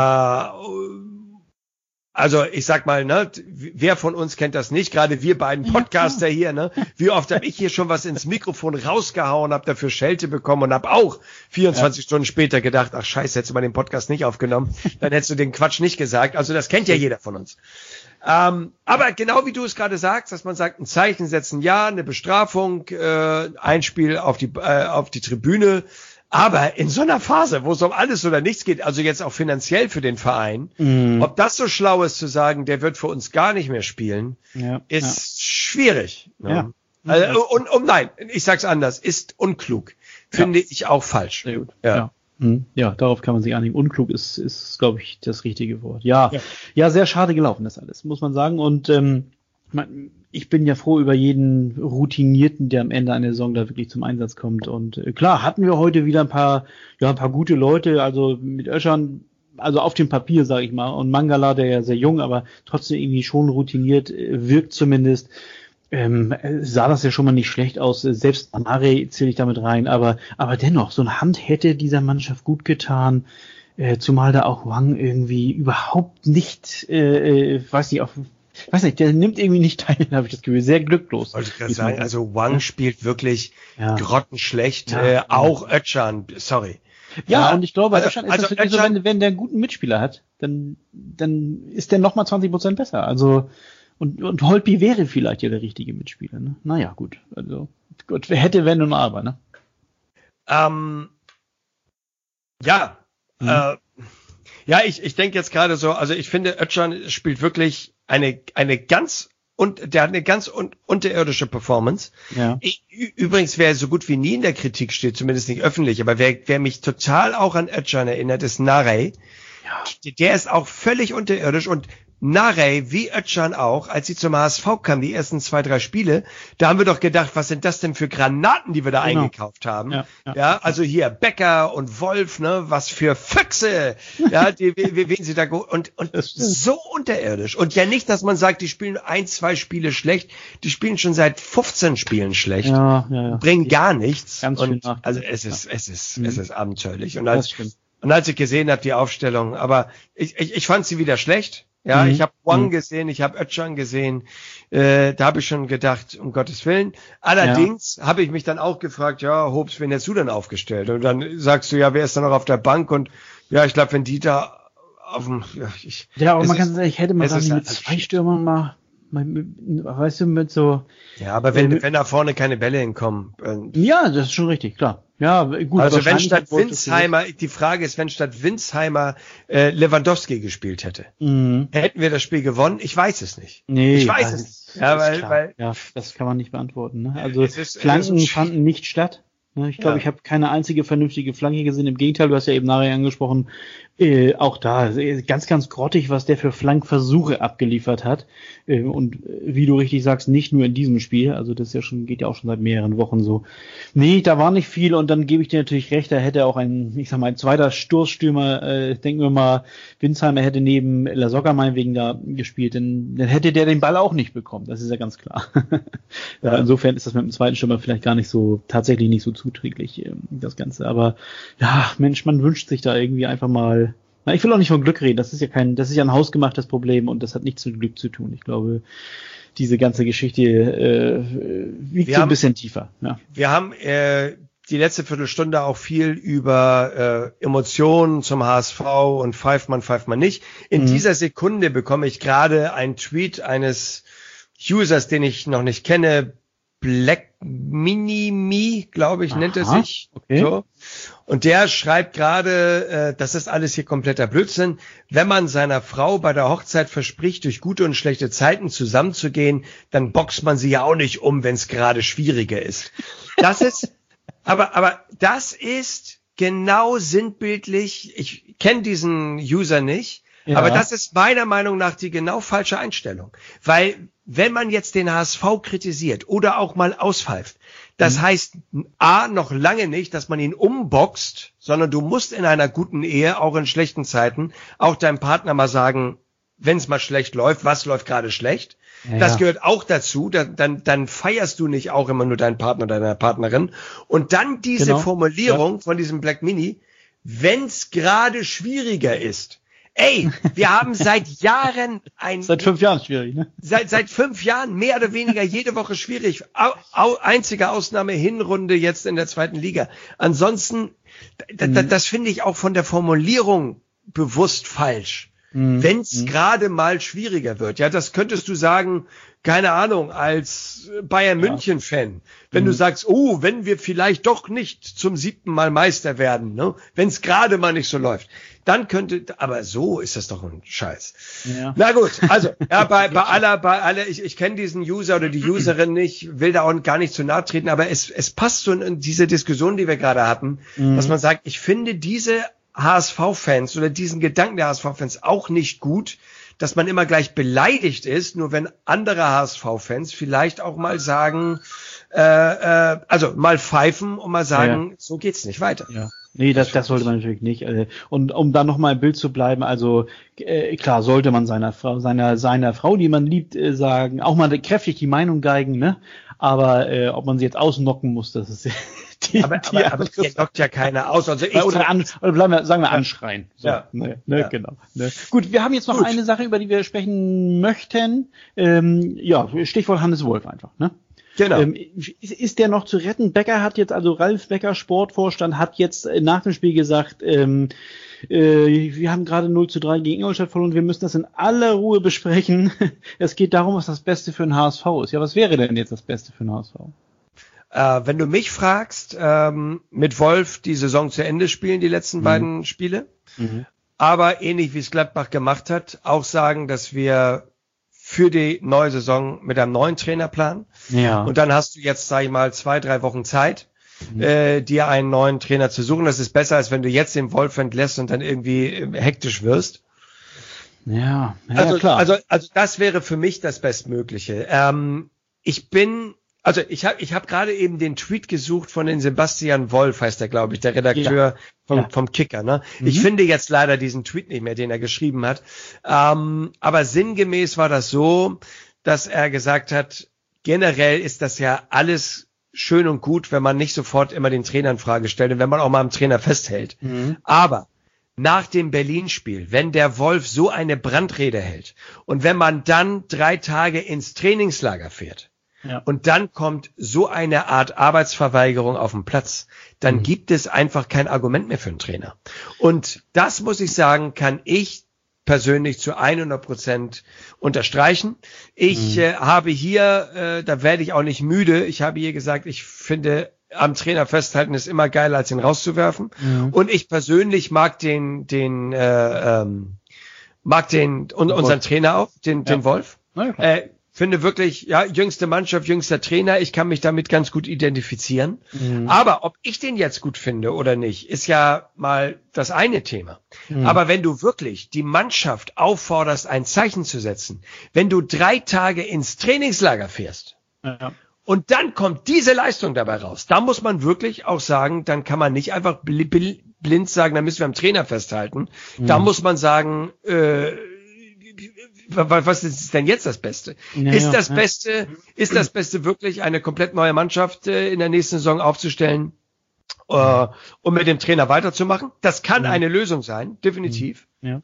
Also ich sag mal, ne, wer von uns kennt das nicht? Gerade wir beiden Podcaster hier, ne? Wie oft habe ich hier schon was ins Mikrofon rausgehauen, habe dafür Schelte bekommen und habe auch 24 Stunden später gedacht, ach scheiße, hättest du mal den Podcast nicht aufgenommen, dann hättest du den Quatsch nicht gesagt. Also das kennt ja jeder von uns. Aber genau wie du es gerade sagst, dass man sagt, ein Zeichen setzen, ja, eine Bestrafung, ein Spiel auf die Tribüne. Aber in so einer Phase, wo es um alles oder nichts geht, also jetzt auch finanziell für den Verein, ob das so schlau ist zu sagen, der wird für uns gar nicht mehr spielen, ist schwierig. Ne? Ja. Also, nein, ich sag's anders, ist unklug. Finde ich auch falsch. Sehr gut. Ja, darauf kann man sich einigen. Unklug ist glaube ich, das richtige Wort. Ja, sehr schade gelaufen das alles, muss man sagen. Und ich bin ja froh über jeden Routinierten, der am Ende einer Saison da wirklich zum Einsatz kommt. Und klar, hatten wir heute wieder ein paar gute Leute, also mit Özcan, also auf dem Papier, sage ich mal, und Mangala, der ja sehr jung, aber trotzdem irgendwie schon routiniert wirkt zumindest. Sah das ja schon mal nicht schlecht aus. Selbst Amare zähle ich damit rein, aber dennoch, so eine Hand hätte dieser Mannschaft gut getan. Zumal da auch Wang irgendwie überhaupt nicht, weiß nicht, der nimmt irgendwie nicht teil, habe ich das Gefühl. Sehr glücklos. Wollte ich gerade sagen, also Wang spielt wirklich grottenschlecht. Auch Özcan, sorry. Ja, und ich glaube, Özcan ist natürlich so, wenn der einen guten Mitspieler hat, dann ist der nochmal 20% besser. Also, und Holtby wäre vielleicht ja der richtige Mitspieler, ne? Naja, gut. Also, gut, hätte, wenn und aber, ne? Ich denke jetzt gerade so, also ich finde, Özcan spielt wirklich eine ganz unterirdische Performance. Ja. Übrigens, wer so gut wie nie in der Kritik steht, zumindest nicht öffentlich, aber wer mich total auch an Özcan erinnert, ist Narey. Ja. Der ist auch völlig unterirdisch und Narey, wie Özcan auch, als sie zum HSV kam, die ersten 2-3 Spiele, da haben wir doch gedacht, was sind das denn für Granaten, die wir da eingekauft haben? Ja, also hier Becker und Wolf, ne, was für Füchse, ja, wen sie da und so unterirdisch. Und ja nicht, dass man sagt, die spielen 1-2 Spiele schlecht, die spielen schon seit 15 Spielen schlecht, bringen gar nichts. Und also es ist abenteuerlich. Und als ich gesehen habe, die Aufstellung, aber ich fand sie wieder schlecht. Ja, ich habe Wang gesehen, ich habe Özcan gesehen, da habe ich schon gedacht, um Gottes Willen. Allerdings habe ich mich dann auch gefragt, Hobbs, wen hättest du denn aufgestellt? Und dann sagst du, wer ist da noch auf der Bank? Und ich glaube, wenn die da auf dem... aber man kann sagen, ich hätte mal mit 2 Stürmern mal, weißt du, mit so... Ja, aber wenn da vorne keine Bälle hinkommen... das ist schon richtig, klar. Ja, gut. Also wenn statt Winsheimer, die Frage ist, wenn statt Winsheimer Lewandowski gespielt hätte, hätten wir das Spiel gewonnen? Ich weiß es nicht. Nee, ich weiß es nicht. Ja, weil das kann man nicht beantworten. Ne? Also Flanken fanden nicht statt. Ich glaube, ich habe keine einzige vernünftige Flanke gesehen. Im Gegenteil, du hast ja eben nachher angesprochen, auch da ganz, ganz grottig, was der für Flankversuche abgeliefert hat. Und wie du richtig sagst, nicht nur in diesem Spiel. Also das ist ja geht ja auch schon seit mehreren Wochen so. Nee, da war nicht viel. Und dann gebe ich dir natürlich recht, da hätte auch ein zweiter Stoßstürmer, denken wir mal, Winsheimer hätte neben Lasogga meinetwegen da gespielt. Dann hätte der den Ball auch nicht bekommen. Das ist ja ganz klar. Insofern ist das mit dem zweiten Stürmer vielleicht gar nicht so, tatsächlich nicht so zuträglich, das Ganze. Aber ja, Mensch, man wünscht sich da irgendwie einfach mal. Na, ich will auch nicht von Glück reden. Das ist ja ein hausgemachtes Problem und das hat nichts mit Glück zu tun. Ich glaube, diese ganze Geschichte wiegt so ein bisschen tiefer. Ja. Wir haben die letzte Viertelstunde auch viel über Emotionen zum HSV und pfeift man nicht. In dieser Sekunde bekomme ich gerade einen Tweet eines Users, den ich noch nicht kenne, Black Mini-Me, glaube ich, nennt er sich. Okay. So. Und der schreibt gerade, das ist alles hier kompletter Blödsinn. Wenn man seiner Frau bei der Hochzeit verspricht, durch gute und schlechte Zeiten zusammenzugehen, dann boxt man sie ja auch nicht um, wenn es gerade schwieriger ist. Das ist, aber das ist genau sinnbildlich. Ich kenne diesen User nicht. Ja. Aber das ist meiner Meinung nach die genau falsche Einstellung. Weil, wenn man jetzt den HSV kritisiert oder auch mal auspfeift, das heißt noch lange nicht, dass man ihn umboxt, sondern du musst in einer guten Ehe, auch in schlechten Zeiten, auch deinem Partner mal sagen, wenn es mal schlecht läuft, was läuft gerade schlecht? Ja. Das gehört auch dazu. Dann feierst du nicht auch immer nur deinen Partner oder deine Partnerin. Und dann diese Formulierung von diesem Black Mini, wenn es gerade schwieriger ist. Ey, wir haben seit Jahren seit 5 Jahren schwierig, ne? Seit 5 Jahren mehr oder weniger jede Woche schwierig. Einzige Ausnahme Hinrunde jetzt in der 2. Liga. Ansonsten, das finde ich auch von der Formulierung bewusst falsch. Wenn es gerade mal schwieriger wird. Ja, das könntest du sagen, keine Ahnung, als Bayern München-Fan. Wenn du sagst, wenn wir vielleicht doch nicht zum 7. Mal Meister werden, ne? Wenn es gerade mal nicht so läuft. Dann aber so ist das doch ein Scheiß. Ja. Na gut, also, ja, bei aller, ich kenne diesen User oder die Userin nicht, will da auch gar nicht zu nahe treten, aber es passt so in diese Diskussion, die wir gerade hatten, dass man sagt, ich finde diese HSV-Fans oder diesen Gedanken der HSV-Fans auch nicht gut, dass man immer gleich beleidigt ist, nur wenn andere HSV-Fans vielleicht auch mal sagen, also mal pfeifen und mal sagen, so geht's nicht weiter. Ja. Nee, das sollte man natürlich nicht. Und um da nochmal im Bild zu bleiben, also klar sollte man seiner Frau, die man liebt, sagen, auch mal kräftig die Meinung geigen, ne? Aber ob man sie jetzt ausnocken muss, das ist aber hier knockt ja keiner aus. Also sagen wir anschreien. So, ja. Genau. Ne. Gut, wir haben jetzt noch eine Sache, über die wir sprechen möchten. Stichwort Hannes Wolf einfach, ne? Genau. Ist der noch zu retten? Ralf Becker, Sportvorstand, hat jetzt nach dem Spiel gesagt, wir haben gerade 0:3 gegen Ingolstadt verloren, wir müssen das in aller Ruhe besprechen. Es geht darum, was das Beste für den HSV ist. Ja, was wäre denn jetzt das Beste für den HSV? Wenn du mich fragst, mit Wolf die Saison zu Ende spielen, die letzten beiden Spiele, aber ähnlich wie es Gladbach gemacht hat, auch sagen, dass wir für die neue Saison mit einem neuen Trainer planen. Ja. Und dann hast du jetzt, sag ich mal, 2-3 Wochen Zeit, dir einen neuen Trainer zu suchen. Das ist besser, als wenn du jetzt den Wolf entlässt und dann irgendwie hektisch wirst. Ja, klar. Also das wäre für mich das Bestmögliche. Ich habe gerade eben den Tweet gesucht von den Sebastian Wolf, heißt er, glaube ich, der Redakteur vom Kicker. Ne? Ich finde jetzt leider diesen Tweet nicht mehr, den er geschrieben hat. Aber sinngemäß war das so, dass er gesagt hat, generell ist das ja alles schön und gut, wenn man nicht sofort immer den Trainer in Frage stellt und wenn man auch mal am Trainer festhält. Aber nach dem Berlin-Spiel, wenn der Wolf so eine Brandrede hält und wenn man dann 3 Tage ins Trainingslager fährt, und dann kommt so eine Art Arbeitsverweigerung auf den Platz, dann gibt es einfach kein Argument mehr für einen Trainer. Und das, muss ich sagen, kann ich persönlich zu 100% unterstreichen. Ich habe hier, da werde ich auch nicht müde, ich habe hier gesagt, ich finde, am Trainer festhalten ist immer geiler, als ihn rauszuwerfen. Und ich persönlich mag unseren Trainer auch, den Wolf. finde wirklich, ja, jüngste Mannschaft, jüngster Trainer, ich kann mich damit ganz gut identifizieren. Aber ob ich den jetzt gut finde oder nicht, ist ja mal das eine Thema. Aber wenn du wirklich die Mannschaft aufforderst, ein Zeichen zu setzen, wenn du 3 Tage ins Trainingslager fährst, und dann kommt diese Leistung dabei raus, da muss man wirklich auch sagen, dann kann man nicht einfach blind sagen, da müssen wir am Trainer festhalten. Da muss man sagen, was ist denn jetzt das Beste? Ist das Beste wirklich eine komplett neue Mannschaft in der nächsten Saison aufzustellen, um mit dem Trainer weiterzumachen? Das kann eine Lösung sein, definitiv. Ja.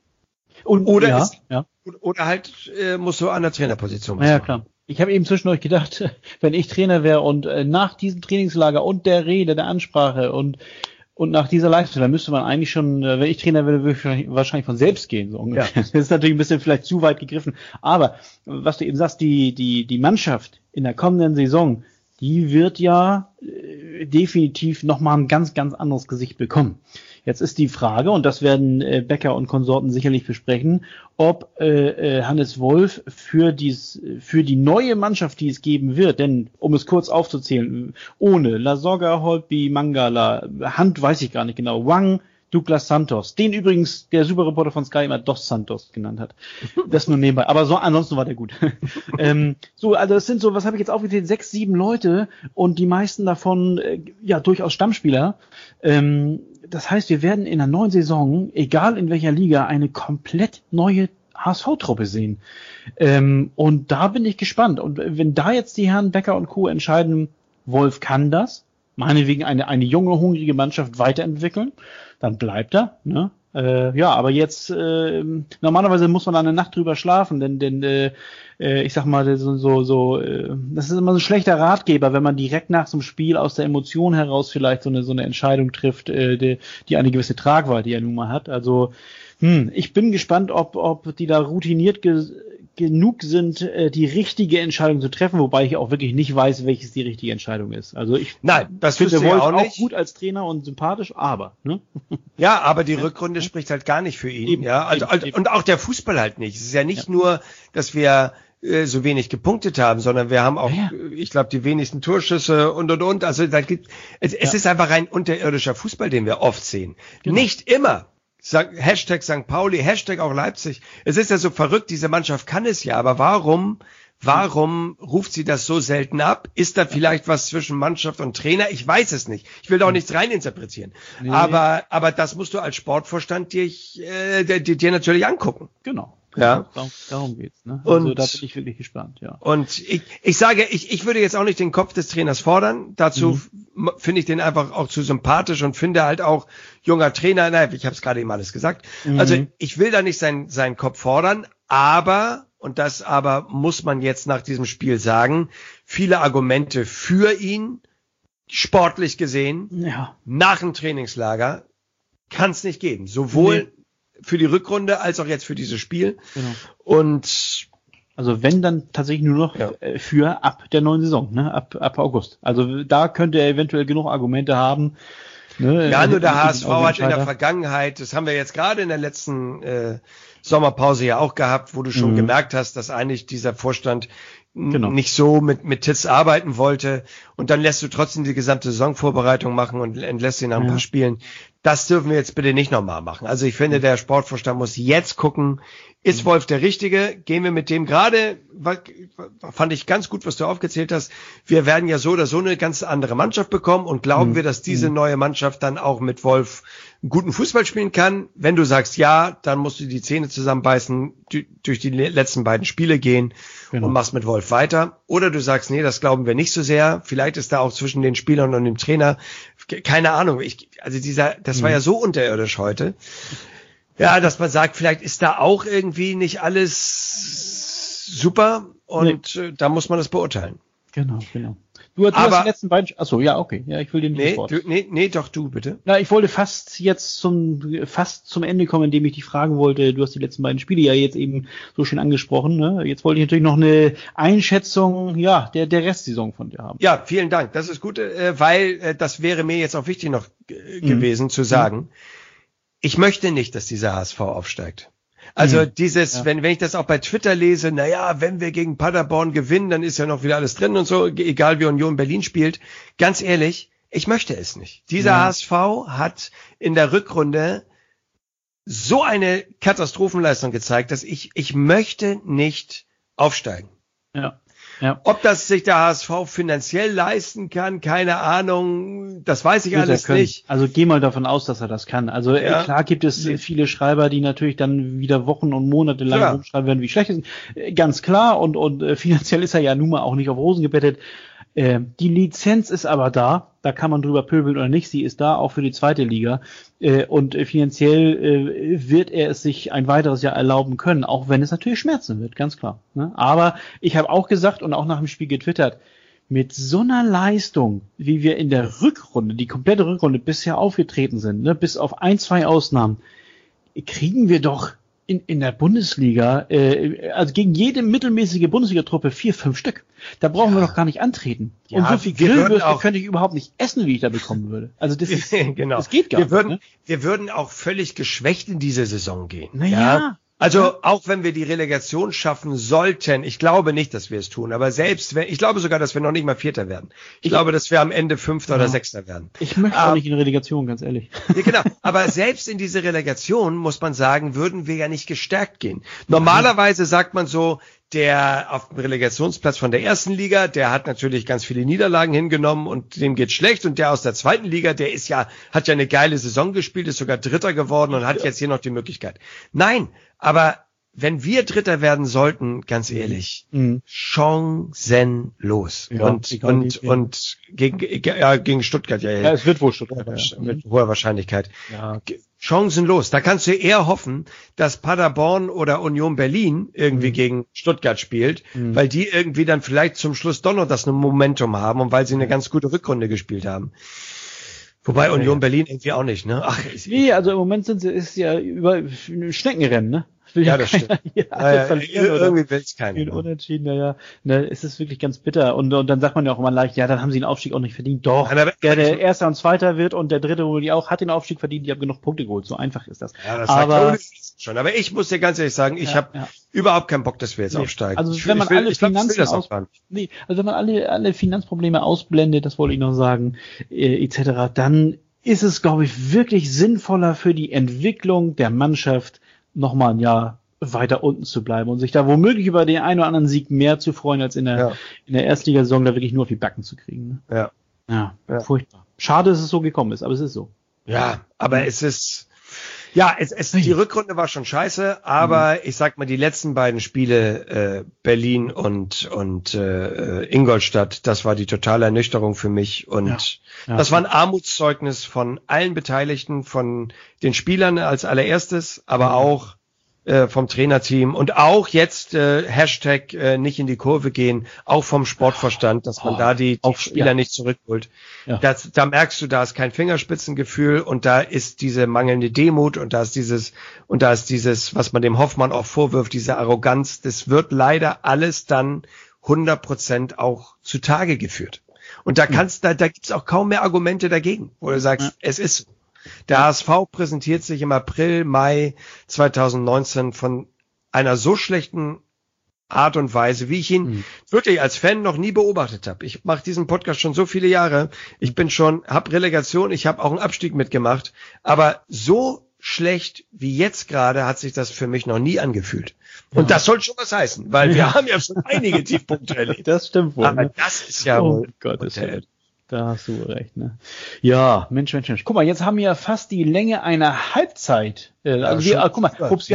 Oder halt musst du an der Trainerposition was machen. Klar. Ich habe eben zwischendurch gedacht, wenn ich Trainer wäre und nach diesem Trainingslager und der Rede, der Ansprache und nach dieser Leistung, da müsste man eigentlich schon, wenn ich Trainer wäre, würde ich wahrscheinlich von selbst gehen, so ungefähr. Ja. Das ist natürlich ein bisschen vielleicht zu weit gegriffen. Aber, was du eben sagst, die Mannschaft in der kommenden Saison, die wird ja definitiv nochmal ein ganz, ganz anderes Gesicht bekommen. Jetzt ist die Frage, und das werden Becker und Konsorten sicherlich besprechen, ob Hannes Wolf für die neue Mannschaft, die es geben wird, denn um es kurz aufzuzählen, ohne Lasogga, Holtby, Mangala, Hand weiß ich gar nicht genau, Wang, Douglas Santos, den übrigens der Superreporter von Sky immer Dos Santos genannt hat. Das nur nebenbei. Aber so, ansonsten war der gut. Also es sind so, was habe ich jetzt aufgezählt, 6, 7 Leute und die meisten davon durchaus Stammspieler. Das heißt, wir werden in der neuen Saison, egal in welcher Liga, eine komplett neue HSV-Truppe sehen. Und da bin ich gespannt. Und wenn da jetzt die Herren Becker und Co. entscheiden, Wolf kann das, meinetwegen eine junge, hungrige Mannschaft weiterentwickeln, dann bleibt er. Ne? Aber jetzt normalerweise muss man da eine Nacht drüber schlafen, denn ich sag mal, das ist immer so ein schlechter Ratgeber, wenn man direkt nach so einem Spiel aus der Emotion heraus vielleicht so eine Entscheidung trifft, die eine gewisse Tragweite ja nun mal hat. Also ich bin gespannt, ob die da routiniert genug sind, die richtige Entscheidung zu treffen, wobei ich auch wirklich nicht weiß, welches die richtige Entscheidung ist. Also das finde Wolf auch gut als Trainer und sympathisch, aber Ja, aber die Rückrunde spricht halt gar nicht für ihn. Eben, ja, eben. Und auch der Fußball halt nicht. Es ist ja nicht nur, dass wir so wenig gepunktet haben, sondern wir haben auch, ich glaube, die wenigsten Torschüsse und. Also es ist einfach ein unterirdischer Fußball, den wir oft sehen. Genau. Nicht immer. Hashtag St. Pauli, Hashtag auch Leipzig. Es ist ja so verrückt, diese Mannschaft kann es ja, aber warum ruft sie das so selten ab? Ist da vielleicht was zwischen Mannschaft und Trainer? Ich weiß es nicht. Ich will da auch nichts reininterpretieren. Nee. Aber das musst du als Sportvorstand dir natürlich angucken. Genau. Ja. Darum geht's, ne? Also da bin ich wirklich gespannt, ja. Und ich sage, ich würde jetzt auch nicht den Kopf des Trainers fordern. Dazu finde ich den einfach auch zu sympathisch und finde halt auch junger Trainer, ich habe es gerade eben alles gesagt. Also ich will da nicht seinen Kopf fordern, aber muss man jetzt nach diesem Spiel sagen, viele Argumente für ihn, sportlich gesehen, nach dem Trainingslager, kann es nicht geben. Sowohl für die Rückrunde als auch jetzt für dieses Spiel. Genau. Und also wenn, dann tatsächlich nur noch für ab der neuen Saison, ne? Ab August. Also da könnte er eventuell genug Argumente haben. Ne? Ja, nur der HSV hat in der Vergangenheit, das haben wir jetzt gerade in der letzten Sommerpause ja auch gehabt, wo du schon gemerkt hast, dass eigentlich dieser Vorstand nicht so mit Titz arbeiten wollte, und dann lässt du trotzdem die gesamte Saisonvorbereitung machen und entlässt ihn nach ein paar Spielen. Das dürfen wir jetzt bitte nicht nochmal machen. Also ich finde, der Sportvorstand muss jetzt gucken, ist Wolf der Richtige? Gehen wir mit dem gerade, fand ich ganz gut, was du aufgezählt hast. Wir werden ja so oder so eine ganz andere Mannschaft bekommen, und glauben wir, dass diese neue Mannschaft dann auch mit Wolf einen guten Fußball spielen kann? Wenn du sagst ja, dann musst du die Zähne zusammenbeißen, durch die letzten beiden Spiele gehen und machst mit Wolf weiter. Oder du sagst, nee, das glauben wir nicht so sehr. Vielleicht ist da auch zwischen den Spielern und dem Trainer, keine Ahnung. Das war ja so unterirdisch heute. Ja, dass man sagt, vielleicht ist da auch irgendwie nicht alles super, und da muss man das beurteilen. Genau. Du hast die letzten beiden, okay. Ja, ich will den nicht Wort. Doch, du, bitte. Na, ich wollte fast zum Ende kommen, indem ich dich fragen wollte, du hast die letzten beiden Spiele ja jetzt eben so schön angesprochen, ne? Jetzt wollte ich natürlich noch eine Einschätzung, der Restsaison von dir haben. Ja, vielen Dank. Das ist gut, weil das wäre mir jetzt auch wichtig noch gewesen zu sagen. Ich möchte nicht, dass dieser HSV aufsteigt. Also wenn ich das auch bei Twitter lese, wenn wir gegen Paderborn gewinnen, dann ist ja noch wieder alles drin und so, egal wie Union Berlin spielt. Ganz ehrlich, ich möchte es nicht. Dieser HSV hat in der Rückrunde so eine Katastrophenleistung gezeigt, dass ich möchte nicht aufsteigen. Ja. Ob das sich der HSV finanziell leisten kann, keine Ahnung, das weiß ich alles nicht. Also geh mal davon aus, dass er das kann. Also klar gibt es viele Schreiber, die natürlich dann wieder Wochen und Monate lang rumschreiben werden, wie schlecht es ist. Ganz klar, und finanziell ist er ja nun mal auch nicht auf Rosen gebettet. Die Lizenz ist aber da kann man drüber pöbeln oder nicht, sie ist da, auch für die zweite Liga, und finanziell wird er es sich ein weiteres Jahr erlauben können, auch wenn es natürlich schmerzen wird, ganz klar. Ne? Aber ich habe auch gesagt und auch nach dem Spiel getwittert, mit so einer Leistung, wie wir in der Rückrunde, die komplette Rückrunde bisher aufgetreten sind, ne, bis auf 1, 2 Ausnahmen, kriegen wir doch in der Bundesliga, also gegen jede mittelmäßige Bundesliga-Truppe 4, 5 Stück. Da brauchen wir doch gar nicht antreten. Ja, und so viel Grillwürste könnte ich überhaupt nicht essen, wie ich da bekommen würde. Also das ist, genau. Das geht gar nicht. Wir würden auch völlig geschwächt in diese Saison gehen. Naja. Also auch wenn wir die Relegation schaffen sollten, ich glaube nicht, dass wir es tun, aber ich glaube sogar, dass wir noch nicht mal Vierter werden. Ich glaube, dass wir am Ende Fünfter oder Sechster werden. Ich möchte auch nicht in Relegation, ganz ehrlich. Ja, genau. Aber selbst in diese Relegation, muss man sagen, würden wir ja nicht gestärkt gehen. Normalerweise sagt man so, der auf dem Relegationsplatz von der ersten Liga, der hat natürlich ganz viele Niederlagen hingenommen und dem geht schlecht, und der aus der zweiten Liga, hat ja eine geile Saison gespielt, ist sogar Dritter geworden und hat jetzt hier noch die Möglichkeit. Nein, aber wenn wir Dritter werden sollten, ganz ehrlich, chancenlos. Ja, und gegen Stuttgart, ja, es wird wohl Stuttgart, mit hoher Wahrscheinlichkeit. Ja. Chancenlos. Da kannst du eher hoffen, dass Paderborn oder Union Berlin irgendwie gegen Stuttgart spielt, weil die irgendwie dann vielleicht zum Schluss doch noch das Momentum haben und weil sie eine ganz gute Rückrunde gespielt haben. Wobei Union Berlin irgendwie auch nicht, ne? Nee, also im Moment ist ja über Schneckenrennen, ne? Ja, das stimmt. Irgendwie will es keiner. Unentschieden, es ist wirklich ganz bitter. Und dann sagt man ja auch immer leicht, dann haben sie den Aufstieg auch nicht verdient. Doch, der Erster und Zweiter wird und der Dritte, wo die auch, hat den Aufstieg verdient, die haben genug Punkte geholt. So einfach ist das. Ja, das aber schon. Aber ich muss dir ganz ehrlich sagen, ich habe überhaupt keinen Bock, dass wir jetzt aufsteigen. Also wenn man alle Finanzprobleme ausblendet, das wollte ich noch sagen, etc., dann ist es, glaube ich, wirklich sinnvoller für die Entwicklung der Mannschaft, nochmal ein Jahr weiter unten zu bleiben und sich da womöglich über den einen oder anderen Sieg mehr zu freuen, als in der Erstligasaison da wirklich nur auf die Backen zu kriegen. Ne? Ja, furchtbar. Schade, dass es so gekommen ist, aber es ist so. Ja, aber es ist, die Rückrunde war schon scheiße, aber ich sag mal, die letzten beiden Spiele, Berlin und Ingolstadt, das war die totale Ernüchterung für mich, und das war ein Armutszeugnis von allen Beteiligten, von den Spielern als allererstes, aber auch vom Trainerteam und auch jetzt Hashtag nicht in die Kurve gehen, auch vom Sportvorstand, dass man da die Spieler nicht zurückholt. Ja. Da merkst du, da ist kein Fingerspitzengefühl und da ist diese mangelnde Demut und da ist dieses, was man dem Hoffmann auch vorwirft, diese Arroganz. Das wird leider alles dann 100% auch zutage geführt. Und da gibt's auch kaum mehr Argumente dagegen, wo du sagst, es ist. Der HSV präsentiert sich im April, Mai 2019 von einer so schlechten Art und Weise, wie ich ihn wirklich als Fan noch nie beobachtet habe. Ich mache diesen Podcast schon so viele Jahre. Ich habe Relegation, ich habe auch einen Abstieg mitgemacht. Aber so schlecht wie jetzt gerade hat sich das für mich noch nie angefühlt. Und das soll schon was heißen, weil wir haben ja schon einige Tiefpunkte erlebt. Das stimmt wohl. Aber das ist ja wohl. Gottes Willen. Da hast du recht, ne? Ja, Mensch. Guck mal, jetzt haben wir ja fast die Länge einer Halbzeit. Guck mal,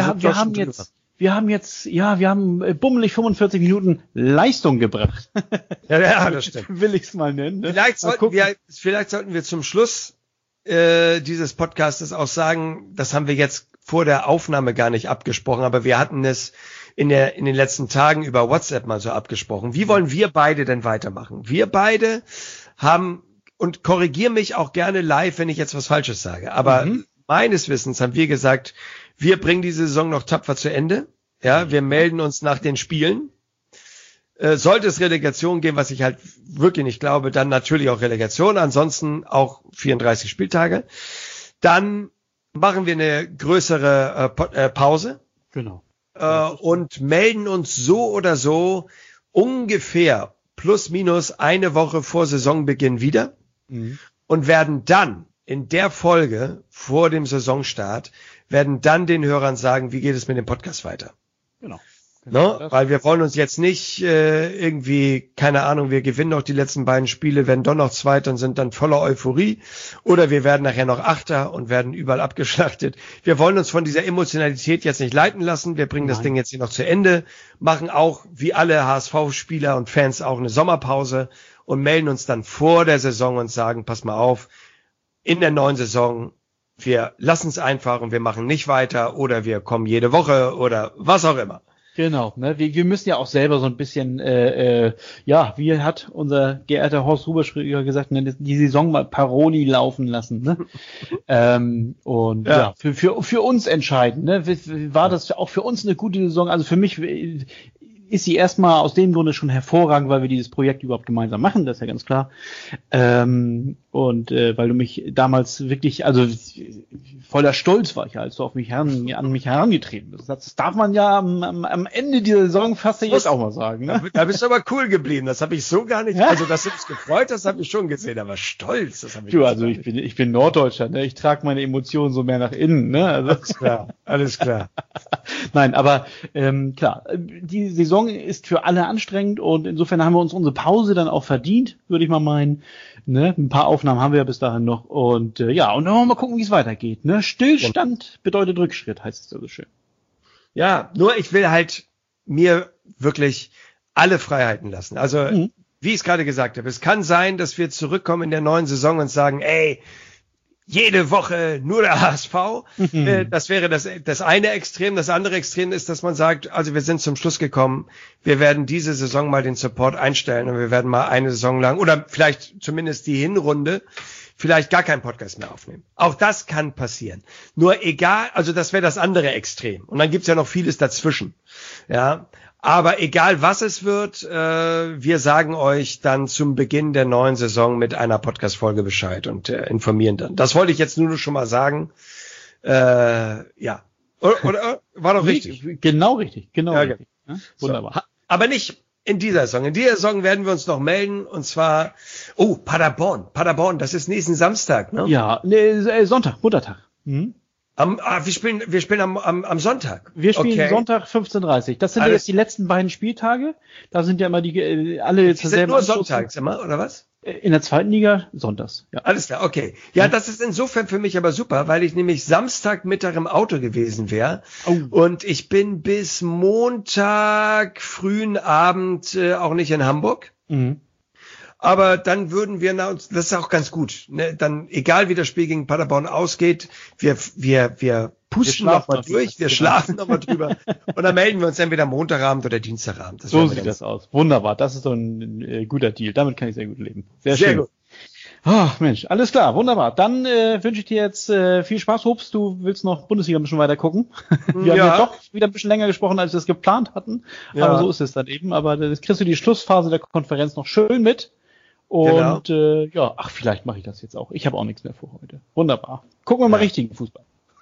wir haben bummelig 45 Minuten Leistung gebracht. Ja, das stimmt. Will ich's mal nennen. Ne? Vielleicht sollten wir zum Schluss dieses Podcastes auch sagen, das haben wir jetzt vor der Aufnahme gar nicht abgesprochen, aber wir hatten es in den letzten Tagen über WhatsApp mal so abgesprochen. Wie wollen wir beide denn weitermachen? Wir beide haben, und korrigier mich auch gerne live, wenn ich jetzt was Falsches sage, aber meines Wissens haben wir gesagt, wir bringen die Saison noch tapfer zu Ende. Ja, wir melden uns nach den Spielen. Sollte es Relegation geben, was ich halt wirklich nicht glaube, dann natürlich auch Relegation, ansonsten auch 34 Spieltage. Dann machen wir eine größere Pause. Genau. Und melden uns so oder so ungefähr plus minus eine Woche vor Saisonbeginn wieder und werden dann in der Folge vor dem Saisonstart, werden dann den Hörern sagen, wie geht es mit dem Podcast weiter. Genau. No? Weil wir wollen uns jetzt nicht irgendwie, keine Ahnung, wir gewinnen noch die letzten beiden Spiele, werden doch noch Zweiter und sind dann voller Euphorie. Oder wir werden nachher noch Achter und werden überall abgeschlachtet. Wir wollen uns von dieser Emotionalität jetzt nicht leiten lassen. Wir bringen das Ding jetzt hier noch zu Ende, machen auch, wie alle HSV-Spieler und Fans, auch eine Sommerpause und melden uns dann vor der Saison und sagen, pass mal auf, in der neuen Saison, wir lassen es einfach und wir machen nicht weiter oder wir kommen jede Woche oder was auch immer. Genau, ne? Wir müssen ja auch selber so ein bisschen, wie hat unser geehrter Horst Rubesch gesagt, ne, die Saison mal Paroli laufen lassen, ne? Für uns entscheiden, ne? War das auch für uns eine gute Saison? Also für mich ist sie erstmal aus dem Grunde schon hervorragend, weil wir dieses Projekt überhaupt gemeinsam machen, das ist ja ganz klar. Weil du mich damals wirklich, also voller Stolz war ich, als du an mich herangetreten bist. Das darf man ja am Ende dieser Saison fast jetzt auch mal sagen. Ne? Da bist du aber cool geblieben, das habe ich so gar nicht, also dass du dich gefreut hast, habe ich schon gesehen, aber stolz, das habe ich nicht. Also ich bin Norddeutscher, ne? Ich trage meine Emotionen so mehr nach innen. Ne? Also, alles klar. Nein, aber klar, die Saison ist für alle anstrengend und insofern haben wir uns unsere Pause dann auch verdient, würde ich mal meinen. Ne? Ein paar Aufnahmen haben wir ja bis dahin noch und und dann wollen wir mal gucken, wie es weitergeht. Ne? Stillstand bedeutet Rückschritt, heißt es so schön. Ja, nur ich will halt mir wirklich alle Freiheiten lassen. Also, wie ich es gerade gesagt habe, es kann sein, dass wir zurückkommen in der neuen Saison und sagen, ey, jede Woche nur der HSV. Das wäre das eine Extrem. Das andere Extrem ist, dass man sagt, also wir sind zum Schluss gekommen, wir werden diese Saison mal den Support einstellen und wir werden mal eine Saison lang oder vielleicht zumindest die Hinrunde vielleicht gar keinen Podcast mehr aufnehmen. Auch das kann passieren. Nur egal, also das wäre das andere Extrem. Und dann gibt's ja noch vieles dazwischen. Ja. Aber egal was es wird, wir sagen euch dann zum Beginn der neuen Saison mit einer Podcast-Folge Bescheid und informieren dann. Das wollte ich jetzt nur schon mal sagen. Oder war doch richtig? Genau richtig. Ja, richtig. Ja, wunderbar. So. Aber nicht in dieser Saison. In dieser Saison werden wir uns noch melden und zwar, Paderborn, das ist nächsten Samstag, ne? Ja, Sonntag, Muttertag. Wir spielen am Sonntag. Wir spielen Sonntag 15:30. Das sind ja jetzt die letzten beiden Spieltage. Da sind ja immer alle zur selben Nur sonntags immer, oder was? In der zweiten Liga sonntags. Ja. Alles klar, okay. Ja, das ist insofern für mich aber super, weil ich nämlich Samstagmittag im Auto gewesen wäre. Und ich bin bis Montag frühen Abend auch nicht in Hamburg. Aber dann würden wir, das ist auch ganz gut, ne? Dann, egal wie das Spiel gegen Paderborn ausgeht, wir pusten noch mal durch, wir schlafen noch mal drüber und dann melden wir uns entweder Montagabend oder Dienstagabend. So sieht das aus. Wunderbar, das ist so ein guter Deal. Damit kann ich sehr gut leben. Sehr schön. Gut. Ach Mensch, alles klar, wunderbar. Dann wünsche ich dir jetzt viel Spaß. Hobbs, du willst noch Bundesliga ein bisschen weiter gucken. Wir haben ja doch wieder ein bisschen länger gesprochen, als wir es geplant hatten. Ja. Aber so ist es dann eben. Aber das kriegst du die Schlussphase der Konferenz noch schön mit. Und vielleicht mache ich das jetzt auch. Ich habe auch nichts mehr vor heute. Wunderbar. Gucken wir mal richtigen Fußball.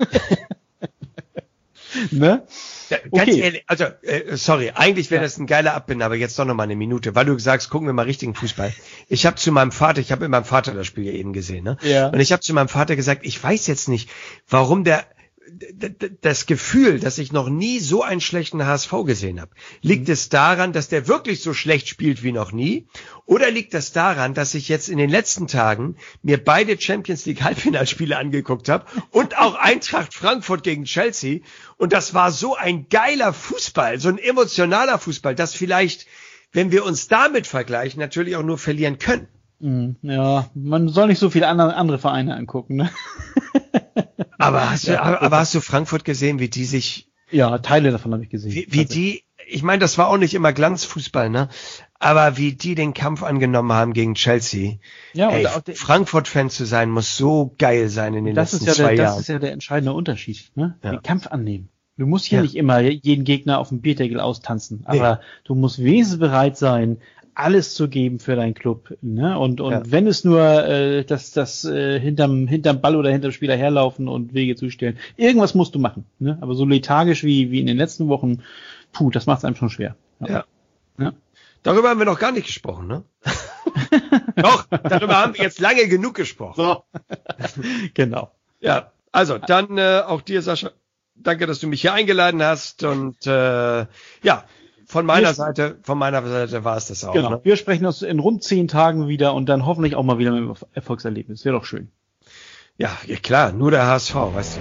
Ne? Ja, ganz ehrlich, also sorry, eigentlich wäre das ein geiler Abbind, aber jetzt doch noch mal eine Minute, weil du sagst, gucken wir mal richtigen Fußball. Ich habe mit meinem Vater das Spiel ja eben gesehen, ne? Ja. Und ich habe zu meinem Vater gesagt, ich weiß jetzt nicht, warum das Gefühl, dass ich noch nie so einen schlechten HSV gesehen habe. Liegt es daran, dass der wirklich so schlecht spielt wie noch nie? Oder liegt es daran, dass ich jetzt in den letzten Tagen mir beide Champions League Halbfinalspiele angeguckt habe und auch Eintracht Frankfurt gegen Chelsea? Und das war so ein geiler Fußball, so ein emotionaler Fußball, dass vielleicht, wenn wir uns damit vergleichen, natürlich auch nur verlieren können. Ja, man soll nicht so viele andere Vereine angucken, ne? Aber hast du Frankfurt gesehen, wie die sich... Ja, Teile davon habe ich gesehen. Wie die, ich meine, das war auch nicht immer Glanzfußball, ne? Aber wie die den Kampf angenommen haben gegen Chelsea. Ja, Frankfurt-Fan zu sein, muss so geil sein in den letzten 2 Jahren. Das ist ja der entscheidende Unterschied, ne? Ja. Den Kampf annehmen. Du musst hier nicht immer jeden Gegner auf dem Bierdeckel austanzen, aber du musst wesentlich bereit sein, alles zu geben für deinen Club, ne? Und wenn es nur das hinterm Ball oder hinterm Spieler herlaufen und Wege zustellen, irgendwas musst du machen, ne? Aber so lethargisch wie in den letzten Wochen, das macht es einem schon schwer. Ja. Darüber haben wir noch gar nicht gesprochen, ne? Doch, darüber haben wir jetzt lange genug gesprochen. So. Genau. Ja, also dann auch dir, Sascha, danke, dass du mich hier eingeladen hast und von meiner Seite war es das auch. Genau. Ne? Wir sprechen uns in rund 10 Tagen wieder und dann hoffentlich auch mal wieder mit einem Erfolgserlebnis. Wäre doch schön. Ja, klar, nur der HSV, weißt du.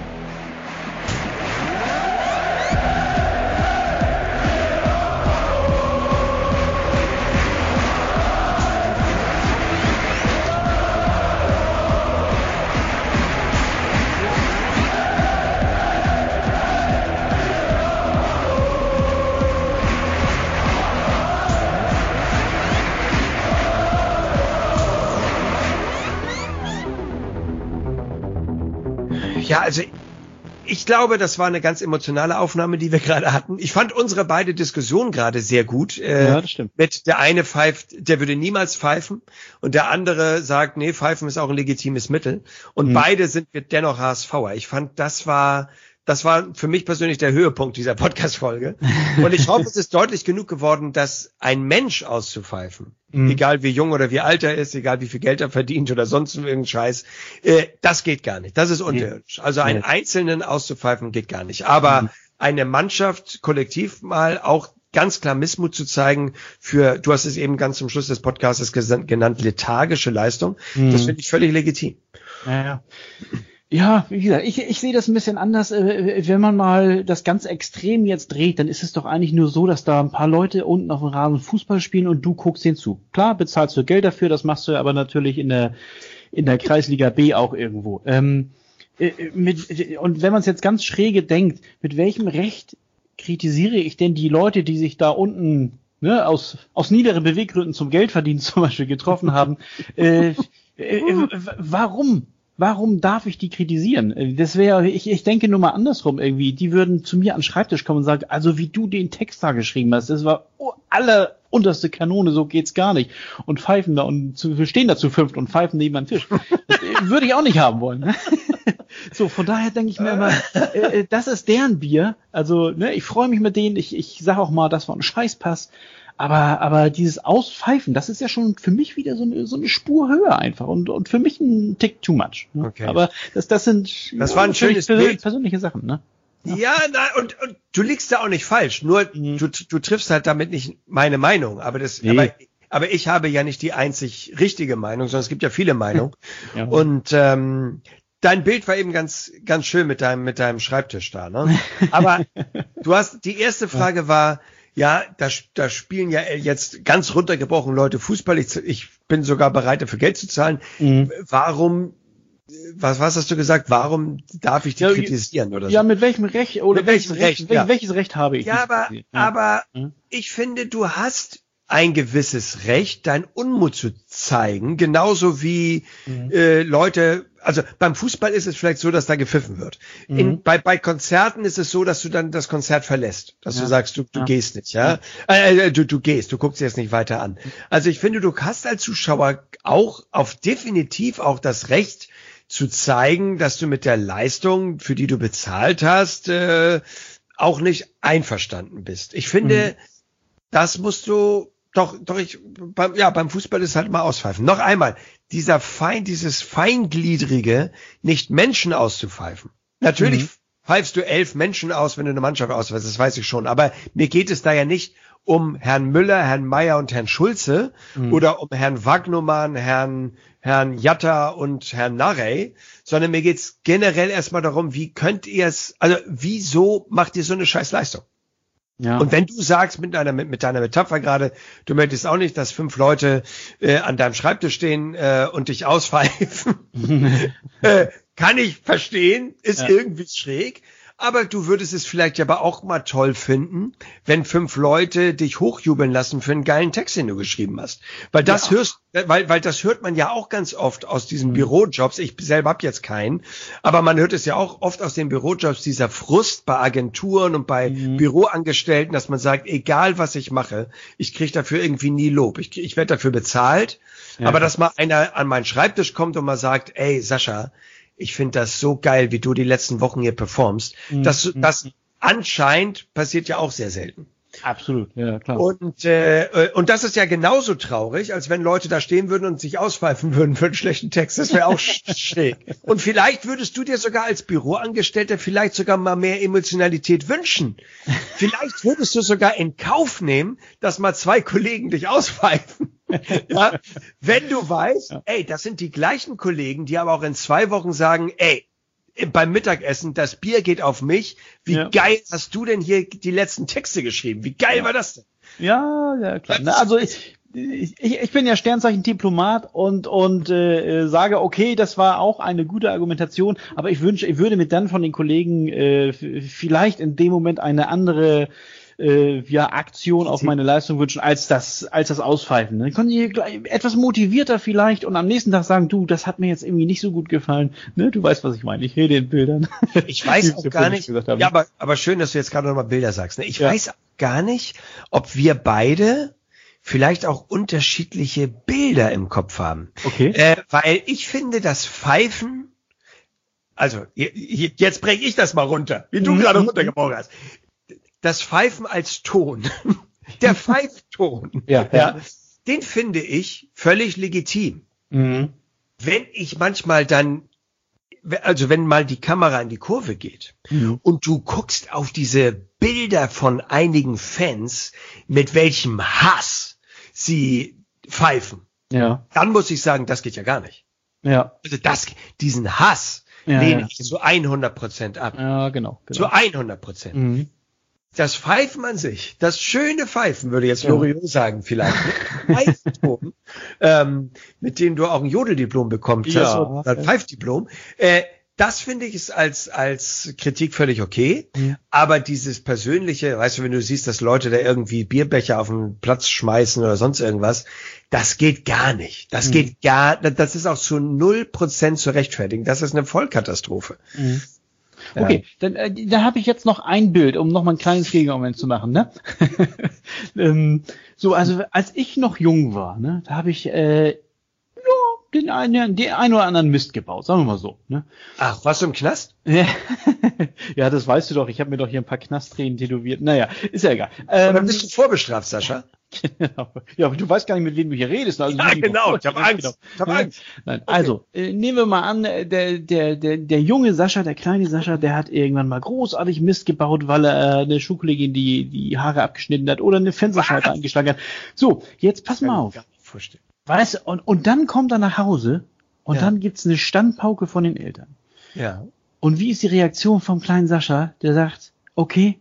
Ja, also ich glaube, das war eine ganz emotionale Aufnahme, die wir gerade hatten. Ich fand unsere beide Diskussion gerade sehr gut. Ja, das stimmt. Mit der eine pfeift, der würde niemals pfeifen und der andere sagt, nee, pfeifen ist auch ein legitimes Mittel. Und beide sind wir dennoch HSVer. Ich fand, das war für mich persönlich der Höhepunkt dieser Podcast-Folge. Und ich hoffe, es ist deutlich genug geworden, dass ein Mensch auszupfeifen, egal wie jung oder wie alt er ist, egal wie viel Geld er verdient oder sonst irgendeinen Scheiß, das geht gar nicht. Das ist unterirdisch. Also einen Einzelnen auszupfeifen geht gar nicht. Aber eine Mannschaft kollektiv mal auch ganz klar Missmut zu zeigen für, du hast es eben ganz zum Schluss des Podcasts genannt, lethargische Leistung, das finde ich völlig legitim. Ja. Ja, wie gesagt, ich sehe das ein bisschen anders. Wenn man mal das ganz extrem jetzt dreht, dann ist es doch eigentlich nur so, dass da ein paar Leute unten auf dem Rasen Fußball spielen und du guckst denen zu. Klar, bezahlst du Geld dafür, das machst du aber natürlich in der Kreisliga B auch irgendwo. Und wenn man es jetzt ganz schräge denkt, mit welchem Recht kritisiere ich denn die Leute, die sich da unten aus niederen Beweggründen zum Geldverdienen zum Beispiel getroffen haben? Warum darf ich die kritisieren? Das wäre, ich denke nur mal andersrum irgendwie. Die würden zu mir an den Schreibtisch kommen und sagen, also wie du den Text da geschrieben hast, das war allerunterste Kanone, so geht's gar nicht. Und pfeifen da und wir stehen da zu 5 und pfeifen neben einem Tisch. Das würde ich auch nicht haben wollen. So, von daher denke ich mir immer, das ist deren Bier. Also, ich freue mich mit denen. Ich sage auch mal, das war ein Scheißpass. Aber dieses Auspfeifen, das ist ja schon für mich wieder so eine Spur höher einfach und für mich ein Tick too much. Ne? Okay. Aber das war ein schönes persönliche Sachen, ne? Ja, und du liegst da auch nicht falsch. Nur du triffst halt damit nicht meine Meinung. Aber aber ich habe ja nicht die einzig richtige Meinung, sondern es gibt ja viele Meinungen. Ja. Und dein Bild war eben ganz ganz schön mit deinem Schreibtisch da. Ne? Aber die erste Frage war, ja, da spielen ja jetzt ganz runtergebrochen Leute Fußball. Ich bin sogar bereit, dafür Geld zu zahlen. Warum, was hast du gesagt? Warum darf ich die kritisieren oder so? Ja, mit welchem Recht oder welches Recht habe ich? Ja, aber ich finde, du hast ein gewisses Recht, dein Unmut zu zeigen, genauso wie Leute, also beim Fußball ist es vielleicht so, dass da gepfiffen wird. Bei Konzerten ist es so, dass du dann das Konzert verlässt, dass du sagst, du gehst nicht, ja? Du guckst dir jetzt nicht weiter an. Also ich finde, du hast als Zuschauer definitiv auch das Recht zu zeigen, dass du mit der Leistung, für die du bezahlt hast, auch nicht einverstanden bist. Ich finde, das musst du beim Fußball ist halt mal auspfeifen. Noch einmal, dieses Feingliedrige, nicht Menschen auszupfeifen. Natürlich pfeifst du 11 Menschen aus, wenn du eine Mannschaft auspfeifst, das weiß ich schon. Aber mir geht es da ja nicht um Herrn Müller, Herrn Meier und Herrn Schulze oder um Herrn Wagnumann, Herrn Jatta und Herrn Narey, sondern mir geht's generell erstmal darum, wieso macht ihr so eine scheiß Leistung? Ja. Und wenn du sagst mit deiner Metapher gerade, du möchtest auch nicht, dass 5 Leute an deinem Schreibtisch stehen und dich auspfeifen, kann ich verstehen, ist irgendwie schräg. aber du würdest es vielleicht aber auch mal toll finden, wenn 5 Leute dich hochjubeln lassen für einen geilen Text, den du geschrieben hast. Weil das weil das hört man ja auch ganz oft aus diesen Bürojobs. Ich selber habe jetzt keinen, aber man hört es ja auch oft aus den Bürojobs, dieser Frust bei Agenturen und bei Büroangestellten, dass man sagt, egal was ich mache, ich kriege dafür irgendwie nie Lob. Ich werde dafür bezahlt, aber dass mal einer an meinen Schreibtisch kommt und mal sagt, ey Sascha, ich finde das so geil, wie du die letzten Wochen hier performst. Das anscheinend passiert ja auch sehr selten. Absolut, ja, klar. Und das ist ja genauso traurig, als wenn Leute da stehen würden und sich auspfeifen würden für einen schlechten Text. Das wäre auch schräg. Und vielleicht würdest du dir sogar als Büroangestellter vielleicht sogar mal mehr Emotionalität wünschen. Vielleicht würdest du sogar in Kauf nehmen, dass mal 2 Kollegen dich auspfeifen. Ja, wenn du weißt, ey, das sind die gleichen Kollegen, die aber auch in 2 Wochen sagen, ey, beim Mittagessen, das Bier geht auf mich. Wie geil hast du denn hier die letzten Texte geschrieben? Wie geil war das denn? Ja, klar. Na, also ich bin ja Sternzeichen Diplomat und sage, okay, das war auch eine gute Argumentation, aber ich würde mir dann von den Kollegen vielleicht in dem Moment eine andere Aktion auf meine Leistung wünschen, als das Auspfeifen. Dann können die etwas motivierter vielleicht und am nächsten Tag sagen, du, das hat mir jetzt irgendwie nicht so gut gefallen. Ne? Du weißt, was ich meine. Ich rede in Bildern. Ich weiß auch gar nicht. Ja, aber schön, dass du jetzt gerade nochmal Bilder sagst. Ne? Ich weiß auch gar nicht, ob wir beide vielleicht auch unterschiedliche Bilder im Kopf haben. Okay. Weil ich finde, das Pfeifen, also jetzt breche ich das mal runter, wie du gerade runtergebrochen hast. Das Pfeifen als Ton, der Pfeifton, den finde ich völlig legitim. Wenn ich manchmal wenn mal die Kamera in die Kurve geht und du guckst auf diese Bilder von einigen Fans, mit welchem Hass sie pfeifen, dann muss ich sagen, das geht ja gar nicht. Ja. Also diesen Hass lehne ich zu 100% ab. Ja, genau. Zu 100%. Das Pfeifen an sich, das schöne Pfeifen, würde jetzt Loriot sagen vielleicht, Pfeifton, mit dem du auch ein Jodeldiplom bekommst, oder ein Pfeifdiplom, das finde ich ist als Kritik völlig okay, aber dieses persönliche, weißt du, wenn du siehst, dass Leute da irgendwie Bierbecher auf den Platz schmeißen oder sonst irgendwas, das geht gar nicht. Das das ist auch zu 0% zu rechtfertigen. Das ist eine Vollkatastrophe. Okay, dann da habe ich jetzt noch ein Bild, um noch mal ein kleines Gegenargument zu machen, ne? Also als ich noch jung war, ne, da habe ich den einen oder anderen Mist gebaut, sagen wir mal so, ne? Ach, warst du im Knast? Ja, das weißt du doch, ich habe mir doch hier ein paar Knasttränen tätowiert. Naja, ist ja egal. Dann bist du vorbestraft, Sascha. Genau. Ja, aber du weißt gar nicht, mit wem du hier redest. Also ja, genau, ich habe Angst. Nein, okay. Also, nehmen wir mal an, der junge Sascha, der kleine Sascha, der hat irgendwann mal großartig Mist gebaut, weil er eine Schulkollegin die Haare abgeschnitten hat oder eine Fensterscheibe eingeschlagen hat. So, jetzt pass mal auf. Weißt du, und dann kommt er nach Hause und dann gibt's eine Standpauke von den Eltern. Ja. Und wie ist die Reaktion vom kleinen Sascha, der sagt, okay,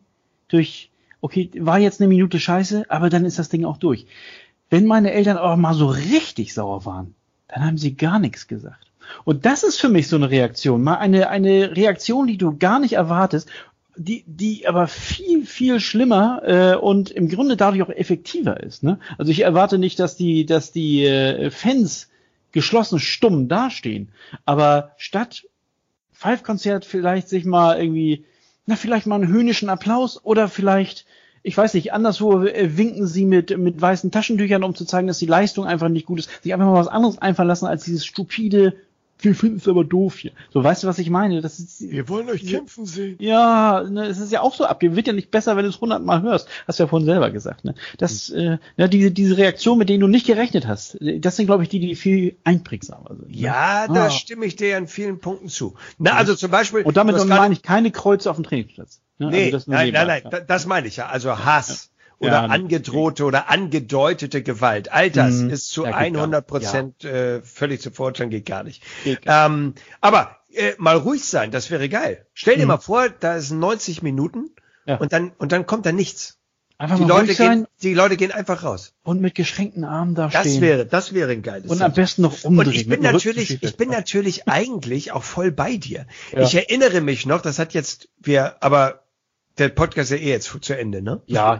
war jetzt eine Minute scheiße, aber dann ist das Ding auch durch. Wenn meine Eltern aber mal so richtig sauer waren, dann haben sie gar nichts gesagt. Und das ist für mich so eine Reaktion, mal eine Reaktion, die du gar nicht erwartest, die aber viel, viel schlimmer und im Grunde dadurch auch effektiver ist. Ne? Also ich erwarte nicht, dass die Fans geschlossen stumm dastehen, aber statt Pfeifkonzert vielleicht sich mal irgendwie, vielleicht mal einen höhnischen Applaus oder vielleicht, ich weiß nicht, anderswo winken sie mit weißen Taschentüchern, um zu zeigen, dass die Leistung einfach nicht gut ist, sich einfach mal was anderes einfallen lassen als dieses stupide, wir finden es aber doof hier. So, weißt du, was ich meine? Wir wollen euch kämpfen sehen. Ja, ne, es ist ja auch so wird ja nicht besser, wenn du es 100-mal hörst. Hast du ja vorhin selber gesagt, ne? Diese Reaktion, mit denen du nicht gerechnet hast, das sind, glaube ich, die viel einprägsamer sind. Ne? Ja, da stimme ich dir an vielen Punkten zu. Also zum Beispiel. Und damit meine ich keine Kreuze auf dem Trainingsplatz. Ne? Nee, also nein, das meine ich ja. Also Hass. Oder angedrohte oder angedeutete Gewalt. All das ist zu 100% völlig zu verurteilen, geht gar nicht. Aber mal ruhig sein, das wäre geil. Stell dir mal vor, da ist 90 Minuten und dann kommt da nichts. Einfach mal ruhig sein. Die Leute gehen einfach raus. Und mit geschränkten Armen da stehen. Das wäre ein geiles. Und am besten noch umdrehen. Und ich bin natürlich eigentlich auch voll bei dir. Ja. Ich erinnere mich noch, das hat jetzt, aber der Podcast ist ja jetzt zu Ende, ne? Ja.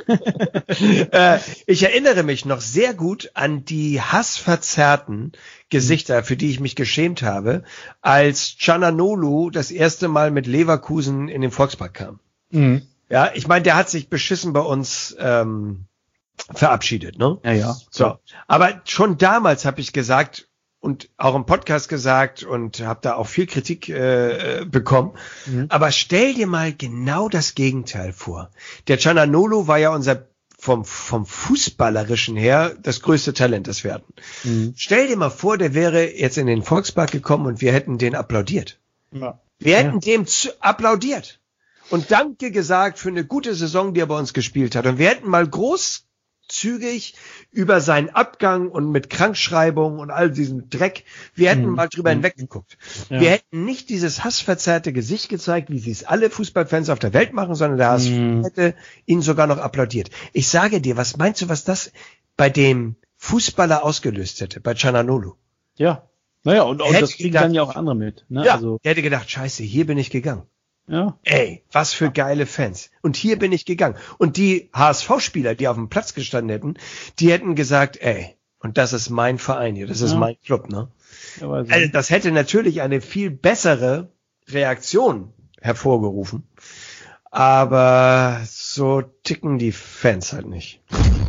Ich erinnere mich noch sehr gut an die hassverzerrten Gesichter, für die ich mich geschämt habe, als Çalhanoğlu das erste Mal mit Leverkusen in den Volkspark kam. Mhm. Ja, ich meine, der hat sich beschissen bei uns verabschiedet, ne? Ja. So, aber schon damals habe ich gesagt und auch im Podcast gesagt und habe da auch viel Kritik bekommen. Mhm. Aber stell dir mal genau das Gegenteil vor. Der Çalhanoğlu war ja vom Fußballerischen her das größte Talent, das wir hatten. Mhm. Stell dir mal vor, der wäre jetzt in den Volkspark gekommen und wir hätten den applaudiert. Ja. Wir hätten dem applaudiert. Und Danke gesagt für eine gute Saison, die er bei uns gespielt hat. Und wir hätten mal großzügig über seinen Abgang und mit Krankschreibung und all diesem Dreck, wir hätten mal drüber hinweggeguckt. Ja. Wir hätten nicht dieses hassverzerrte Gesicht gezeigt, wie sie es alle Fußballfans auf der Welt machen, sondern der HSV hätte ihn sogar noch applaudiert. Ich sage dir, was meinst du, was das bei dem Fußballer ausgelöst hätte, bei Çalhanoğlu? Ja. Naja, und das kriegen dann ja auch andere mit. Ne? Ja, der hätte gedacht, scheiße, hier bin ich gegangen. Ja. Ey, was für geile Fans. Und hier bin ich gegangen. Und die HSV-Spieler, die auf dem Platz gestanden hätten, die hätten gesagt, ey, und das ist mein Verein hier, das ist mein Club, ne? Ja, also das hätte natürlich eine viel bessere Reaktion hervorgerufen. Aber so ticken die Fans halt nicht.